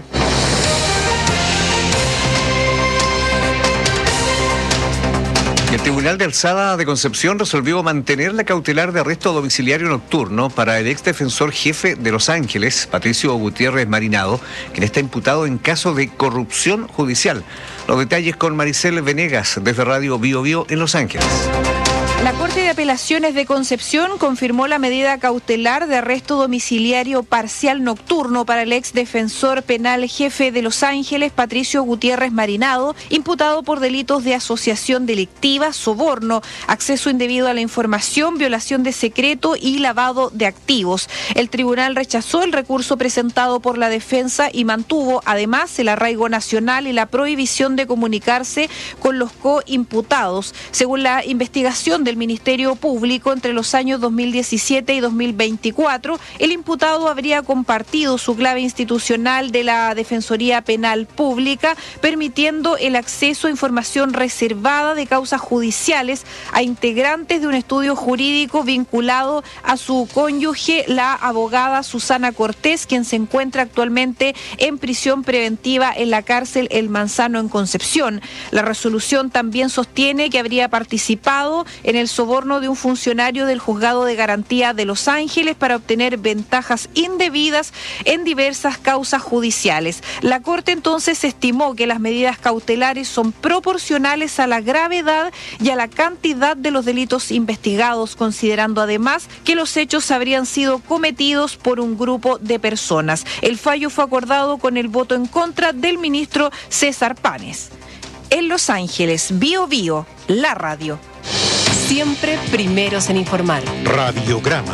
El Tribunal de Alzada de Concepción resolvió mantener la cautelar de arresto domiciliario nocturno para el exdefensor jefe de Los Ángeles, Patricio Gutiérrez Marinado, quien está imputado en caso de corrupción judicial. Los detalles con Maricel Venegas desde Radio Bio Bio en Los Ángeles. La Corte de Apelaciones de Concepción confirmó la medida cautelar de arresto domiciliario parcial nocturno para el ex defensor penal jefe de Los Ángeles, Patricio Gutiérrez Marinado, imputado por delitos de asociación delictiva, soborno, acceso indebido a la información, violación de secreto y lavado de activos. El tribunal rechazó el recurso presentado por la defensa y mantuvo además el arraigo nacional y la prohibición de comunicarse con los coimputados. Según la investigación del Ministerio Público, entre los años dos mil diecisiete y dos mil veinticuatro, el imputado habría compartido su clave institucional de la Defensoría Penal Pública, permitiendo el acceso a información reservada de causas judiciales a integrantes de un estudio jurídico vinculado a su cónyuge, la abogada Susana Cortés, quien se encuentra actualmente en prisión preventiva en la cárcel El Manzano en Concepción. La resolución también sostiene que habría participado en el soborno de un funcionario del Juzgado de Garantía de Los Ángeles para obtener ventajas indebidas en diversas causas judiciales. La Corte entonces estimó que las medidas cautelares son proporcionales a la gravedad y a la cantidad de los delitos investigados, considerando además que los hechos habrían sido cometidos por un grupo de personas. El fallo fue acordado con el voto en contra del ministro César Panes. En Los Ángeles, Bio Bio, la radio. Siempre primeros en informar. Radiograma.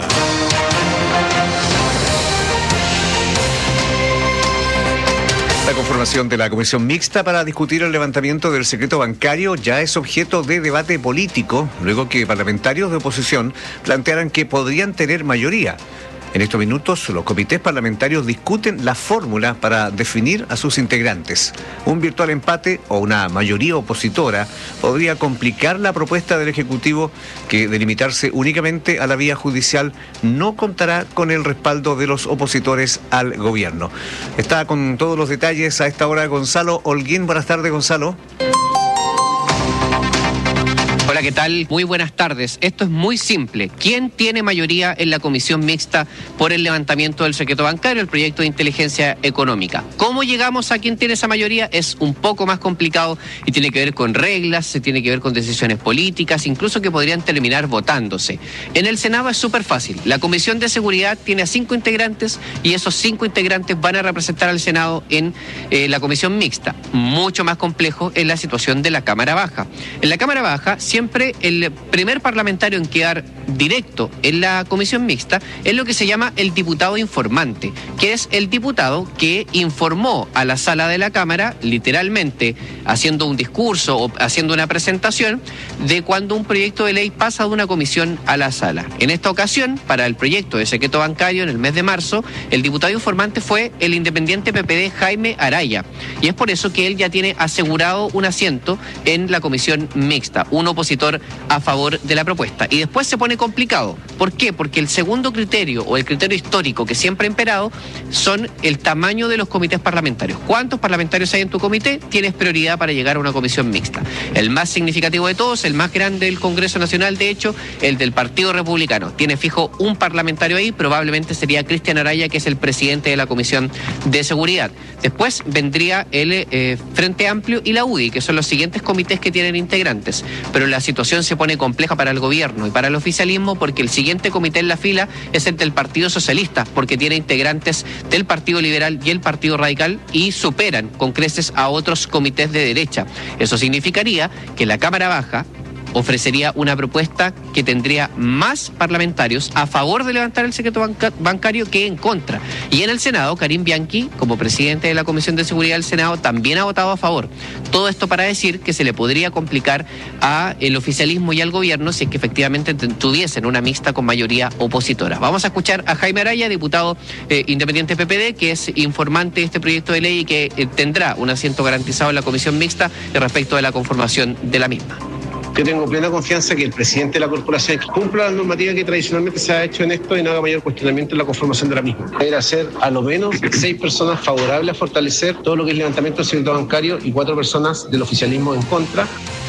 La conformación de la Comisión Mixta para discutir el levantamiento del secreto bancario ya es objeto de debate político, luego que parlamentarios de oposición plantearan que podrían tener mayoría. En estos minutos, los comités parlamentarios discuten la fórmula para definir a sus integrantes. Un virtual empate o una mayoría opositora podría complicar la propuesta del Ejecutivo, que de limitarse únicamente a la vía judicial no contará con el respaldo de los opositores al gobierno. Está con todos los detalles a esta hora Gonzalo Holguín. Buenas tardes, Gonzalo. Hola, ¿qué tal? Muy buenas tardes. Esto es muy simple. ¿Quién tiene mayoría en la comisión mixta por el levantamiento del secreto bancario, el proyecto de inteligencia económica? ¿Cómo llegamos a quién tiene esa mayoría? Es un poco más complicado y tiene que ver con reglas, se tiene que ver con decisiones políticas, incluso que podrían terminar votándose. En el Senado es súper fácil. La Comisión de Seguridad tiene a cinco integrantes y esos cinco integrantes van a representar al Senado en eh, la comisión mixta. Mucho más complejo es la situación de la Cámara Baja. En la Cámara Baja siempre Siempre el primer parlamentario en quedar directo en la comisión mixta es lo que se llama el diputado informante, que es el diputado que informó a la sala de la Cámara, literalmente haciendo un discurso o haciendo una presentación de cuando un proyecto de ley pasa de una comisión a la sala. En esta ocasión, para el proyecto de secreto bancario en el mes de marzo, el diputado informante fue el independiente P P D Jaime Araya, y es por eso que él ya tiene asegurado un asiento en la comisión mixta, un opositor a favor de la propuesta. Y después se pone complicado. ¿Por qué? Porque el segundo criterio o el criterio histórico que siempre ha imperado son el tamaño de los comités parlamentarios. ¿Cuántos parlamentarios hay en tu comité? Tienes prioridad para llegar a una comisión mixta. El más significativo de todos, el más grande del Congreso Nacional, de hecho, el del Partido Republicano. Tiene fijo un parlamentario ahí, probablemente sería Cristian Araya, que es el presidente de la Comisión de Seguridad. Después vendría el eh, Frente Amplio y la U D I, que son los siguientes comités que tienen integrantes. Pero la situación se pone compleja para el gobierno y para el oficialismo, porque el siguiente comité en la fila es el del Partido Socialista, porque tiene integrantes del Partido Liberal y el Partido Radical y superan con creces a otros comités de derecha. Eso significaría que la Cámara Baja ofrecería una propuesta que tendría más parlamentarios a favor de levantar el secreto banca- bancario que en contra. Y en el Senado, Karim Bianchi, como presidente de la Comisión de Seguridad del Senado, también ha votado a favor. Todo esto para decir que se le podría complicar al oficialismo y al gobierno si es que efectivamente tuviesen una mixta con mayoría opositora. Vamos a escuchar a Jaime Araya, diputado eh, independiente P P D, que es informante de este proyecto de ley y que eh, tendrá un asiento garantizado en la comisión mixta respecto de la conformación de la misma. Yo tengo plena confianza que el presidente de la corporación cumpla la normativa que tradicionalmente se ha hecho en esto y no haga mayor cuestionamiento en la conformación de la misma. Debe ser a lo menos seis personas favorables a fortalecer todo lo que es levantamiento del secreto bancario y cuatro personas del oficialismo en contra.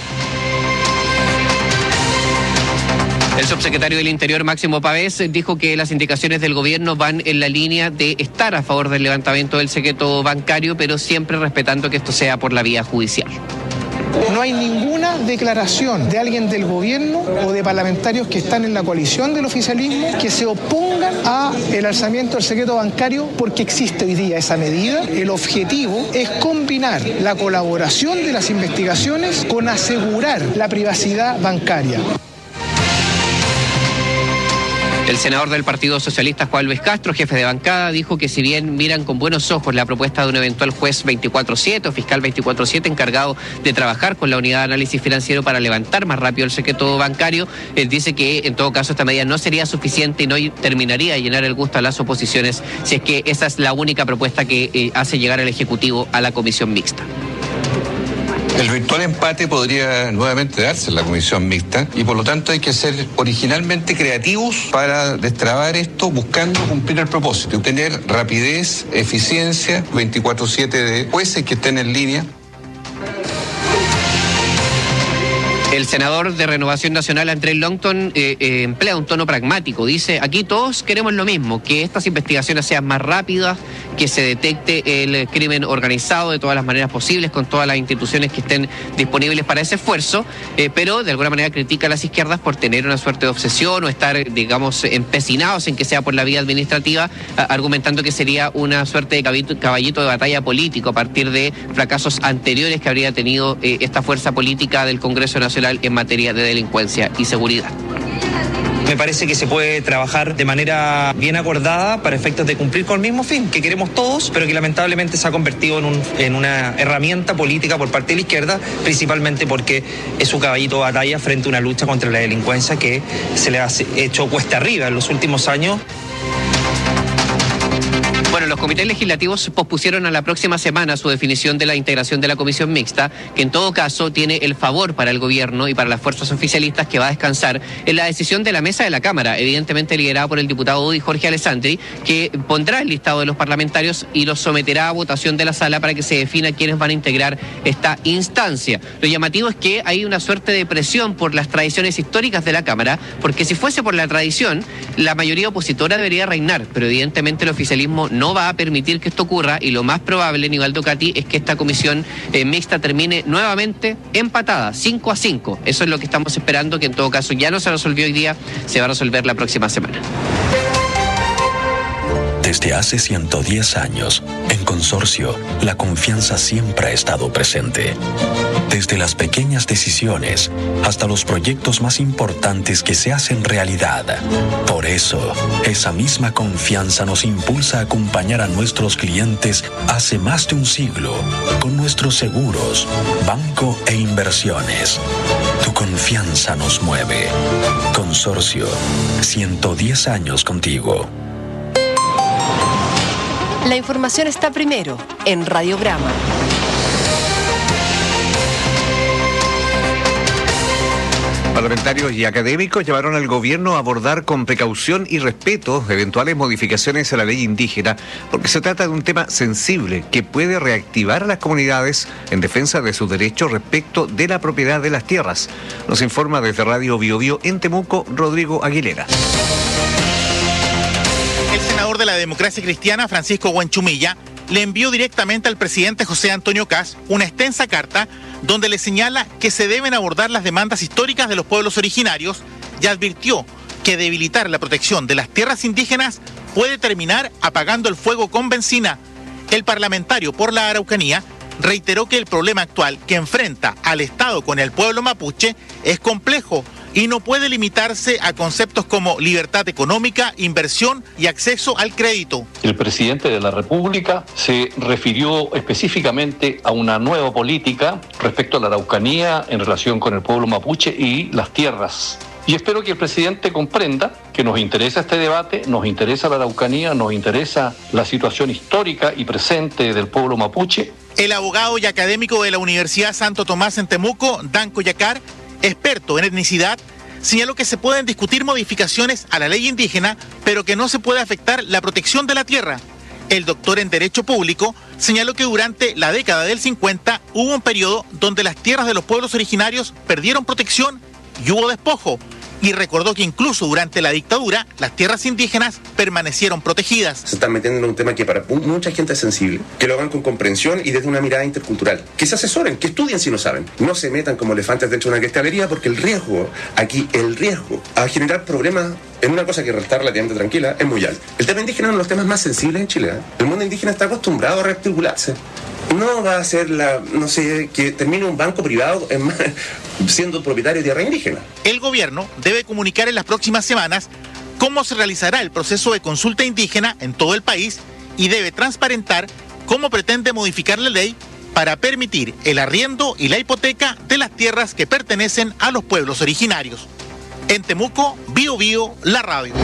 El subsecretario del Interior, Máximo Pavés, dijo que las indicaciones del gobierno van en la línea de estar a favor del levantamiento del secreto bancario, pero siempre respetando que esto sea por la vía judicial. No hay ninguna declaración de alguien del gobierno o de parlamentarios que están en la coalición del oficialismo que se opongan al alzamiento del secreto bancario, porque existe hoy día esa medida. El objetivo es combinar la colaboración de las investigaciones con asegurar la privacidad bancaria. El senador del Partido Socialista, Juan Luis Castro, jefe de bancada, dijo que si bien miran con buenos ojos la propuesta de un eventual juez veinticuatro siete o fiscal veinticuatro siete encargado de trabajar con la unidad de análisis financiero para levantar más rápido el secreto bancario, él dice que en todo caso esta medida no sería suficiente y no terminaría de llenar el gusto a las oposiciones si es que esa es la única propuesta que eh, hace llegar el Ejecutivo a la comisión mixta. El virtual empate podría nuevamente darse en la comisión mixta y por lo tanto hay que ser originalmente creativos para destrabar esto, buscando cumplir el propósito, tener rapidez, eficiencia, veinticuatro siete de jueces que estén en línea. El senador de Renovación Nacional, Andrés Longton, eh, eh, emplea un tono pragmático. Dice, aquí todos queremos lo mismo, que estas investigaciones sean más rápidas, que se detecte el crimen organizado de todas las maneras posibles, con todas las instituciones que estén disponibles para ese esfuerzo, eh, pero de alguna manera critica a las izquierdas por tener una suerte de obsesión o estar, digamos, empecinados en que sea por la vía administrativa, a, argumentando que sería una suerte de caballito, caballito de batalla político a partir de fracasos anteriores que habría tenido eh, esta fuerza política del Congreso Nacional en materia de delincuencia y seguridad. Me parece que se puede trabajar de manera bien acordada para efectos de cumplir con el mismo fin que queremos todos, pero que lamentablemente se ha convertido en, un, en una herramienta política por parte de la izquierda, principalmente porque es su caballito de batalla frente a una lucha contra la delincuencia que se le ha hecho cuesta arriba en los últimos años. Bueno, los comités legislativos pospusieron a la próxima semana su definición de la integración de la comisión mixta, que en todo caso tiene el favor para el gobierno y para las fuerzas oficialistas, que va a descansar en la decisión de la mesa de la Cámara, evidentemente liderada por el diputado UDI Jorge Alessandri, que pondrá el listado de los parlamentarios y los someterá a votación de la sala para que se defina quiénes van a integrar esta instancia. Lo llamativo es que hay una suerte de presión por las tradiciones históricas de la Cámara, porque si fuese por la tradición, la mayoría opositora debería reinar, pero evidentemente el oficialismo no no va a permitir que esto ocurra, y lo más probable, Nivaldo Cati, es que esta comisión eh, mixta termine nuevamente empatada, cinco a cinco. Eso es lo que estamos esperando, que en todo caso ya no se resolvió hoy día, se va a resolver la próxima semana. Desde hace ciento diez años, en Consorcio, la confianza siempre ha estado presente. Desde las pequeñas decisiones hasta los proyectos más importantes que se hacen realidad. Por eso, esa misma confianza nos impulsa a acompañar a nuestros clientes hace más de un siglo con nuestros seguros, banco e inversiones. Tu confianza nos mueve. Consorcio, ciento diez años contigo. La información está primero en Radiograma. Parlamentarios y académicos llevaron al gobierno a abordar con precaución y respeto eventuales modificaciones a la ley indígena, porque se trata de un tema sensible que puede reactivar a las comunidades en defensa de sus derechos respecto de la propiedad de las tierras. Nos informa desde Radio Bio Bio en Temuco, Rodrigo Aguilera. El senador de la Democracia Cristiana, Francisco Huanchumilla, le envió directamente al presidente José Antonio Kast una extensa carta donde le señala que se deben abordar las demandas históricas de los pueblos originarios y advirtió que debilitar la protección de las tierras indígenas puede terminar apagando el fuego con benzina. El parlamentario por la Araucanía reiteró que el problema actual que enfrenta al Estado con el pueblo mapuche es complejo y no puede limitarse a conceptos como libertad económica, inversión y acceso al crédito. El presidente de la República se refirió específicamente a una nueva política respecto a la Araucanía en relación con el pueblo mapuche y las tierras. Y espero que el presidente comprenda que nos interesa este debate, nos interesa la Araucanía, nos interesa la situación histórica y presente del pueblo mapuche. El abogado y académico de la Universidad Santo Tomás en Temuco, Danco Yacar, experto en etnicidad, señaló que se pueden discutir modificaciones a la ley indígena, pero que no se puede afectar la protección de la tierra. El doctor en Derecho Público señaló que durante la década del cincuenta hubo un periodo donde las tierras de los pueblos originarios perdieron protección y hubo despojo, y recordó que incluso durante la dictadura las tierras indígenas permanecieron protegidas. Se están metiendo en un tema que para mucha gente es sensible, que lo hagan con comprensión y desde una mirada intercultural, que se asesoren, que estudien si no saben, no se metan como elefantes dentro de una cristalería, porque el riesgo, aquí el riesgo a generar problemas en una cosa que está relativamente tranquila es muy alto. El tema indígena es uno de los temas más sensibles en Chile. El mundo indígena está acostumbrado a rearticularse. No va a ser la, no sé, que termine un banco privado en, siendo propietario de tierra indígena. El gobierno debe comunicar en las próximas semanas cómo se realizará el proceso de consulta indígena en todo el país y debe transparentar cómo pretende modificar la ley para permitir el arriendo y la hipoteca de las tierras que pertenecen a los pueblos originarios. En Temuco, Bio Bio, la radio.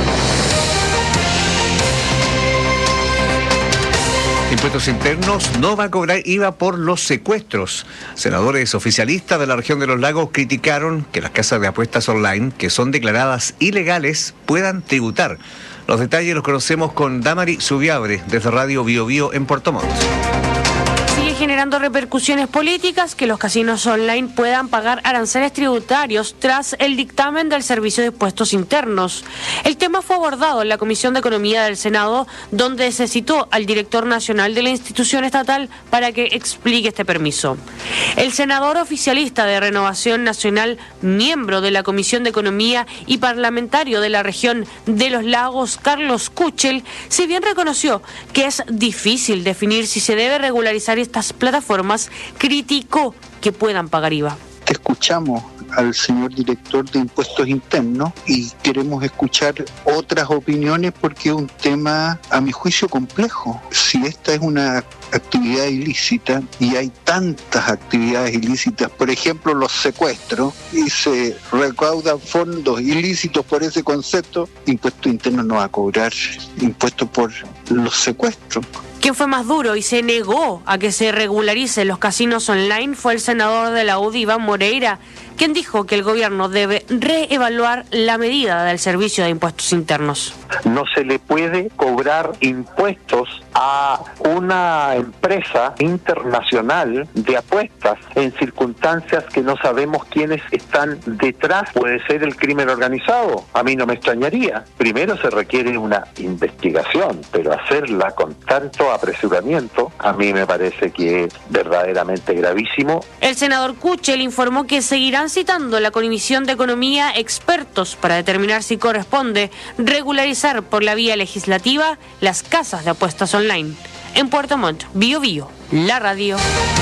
Impuestos Internos no va a cobrar I V A por los secuestros. Senadores oficialistas de la región de los lagos criticaron que las casas de apuestas online, que son declaradas ilegales, puedan tributar. Los detalles los conocemos con Damari Subiabre, desde Radio Bio Bio en Puerto Montt. Generando repercusiones políticas que los casinos online puedan pagar aranceles tributarios tras el dictamen del Servicio de Impuestos Internos. El tema fue abordado en la Comisión de Economía del Senado, donde se citó al director nacional de la institución estatal para que explique este permiso. El senador oficialista de Renovación Nacional, miembro de la Comisión de Economía y parlamentario de la región de los lagos, Carlos Kuchel, si bien reconoció que es difícil definir si se debe regularizar estas plataformas, criticó que puedan pagar I V A. Te escuchamos al señor director de Impuestos Internos y queremos escuchar otras opiniones porque es un tema, a mi juicio, complejo. Si esta es una actividad ilícita y hay tantas actividades ilícitas, por ejemplo los secuestros, y se recaudan fondos ilícitos por ese concepto, Impuestos Internos no va a cobrar impuestos por los secuestros. Quien fue más duro y se negó a que se regularicen los casinos online fue el senador de la U D I, Iván Moreira, quien dijo que el gobierno debe reevaluar la medida del Servicio de Impuestos Internos. No se le puede cobrar impuestos a una empresa internacional de apuestas en circunstancias que no sabemos quiénes están detrás. Puede ser el crimen organizado, a mí no me extrañaría. Primero se requiere una investigación, pero hacerla con tanto apresuramiento a mí me parece que es verdaderamente gravísimo. El senador Kuchel informó que seguirán citando a la Comisión de Economía expertos para determinar si corresponde regularizar por la vía legislativa las casas de apuestas online. En Puerto Montt, Bio Bio, la radio.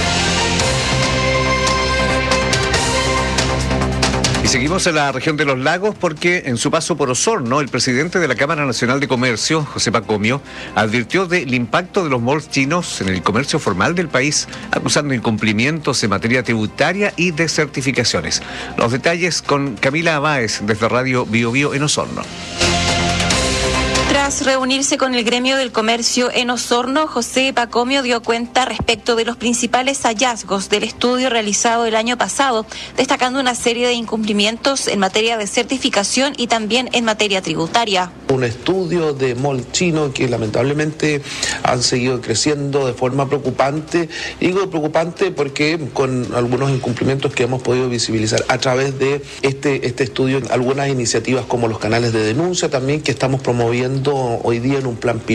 Y seguimos en la región de los lagos porque en su paso por Osorno, el presidente de la Cámara Nacional de Comercio, José Pacomio, advirtió del impacto de los malls chinos en el comercio formal del país, acusando incumplimientos en materia tributaria y de certificaciones. Los detalles con Camila Abáez desde Radio Bio Bio en Osorno. Tras reunirse con el gremio del comercio en Osorno, José Pacomio dio cuenta respecto de los principales hallazgos del estudio realizado el año pasado, destacando una serie de incumplimientos en materia de certificación y también en materia tributaria. Un estudio de mall chino que lamentablemente han seguido creciendo de forma preocupante. Digo preocupante porque con algunos incumplimientos que hemos podido visibilizar a través de este, este estudio, algunas iniciativas como los canales de denuncia también que estamos promoviendo hoy día en un plan piloto.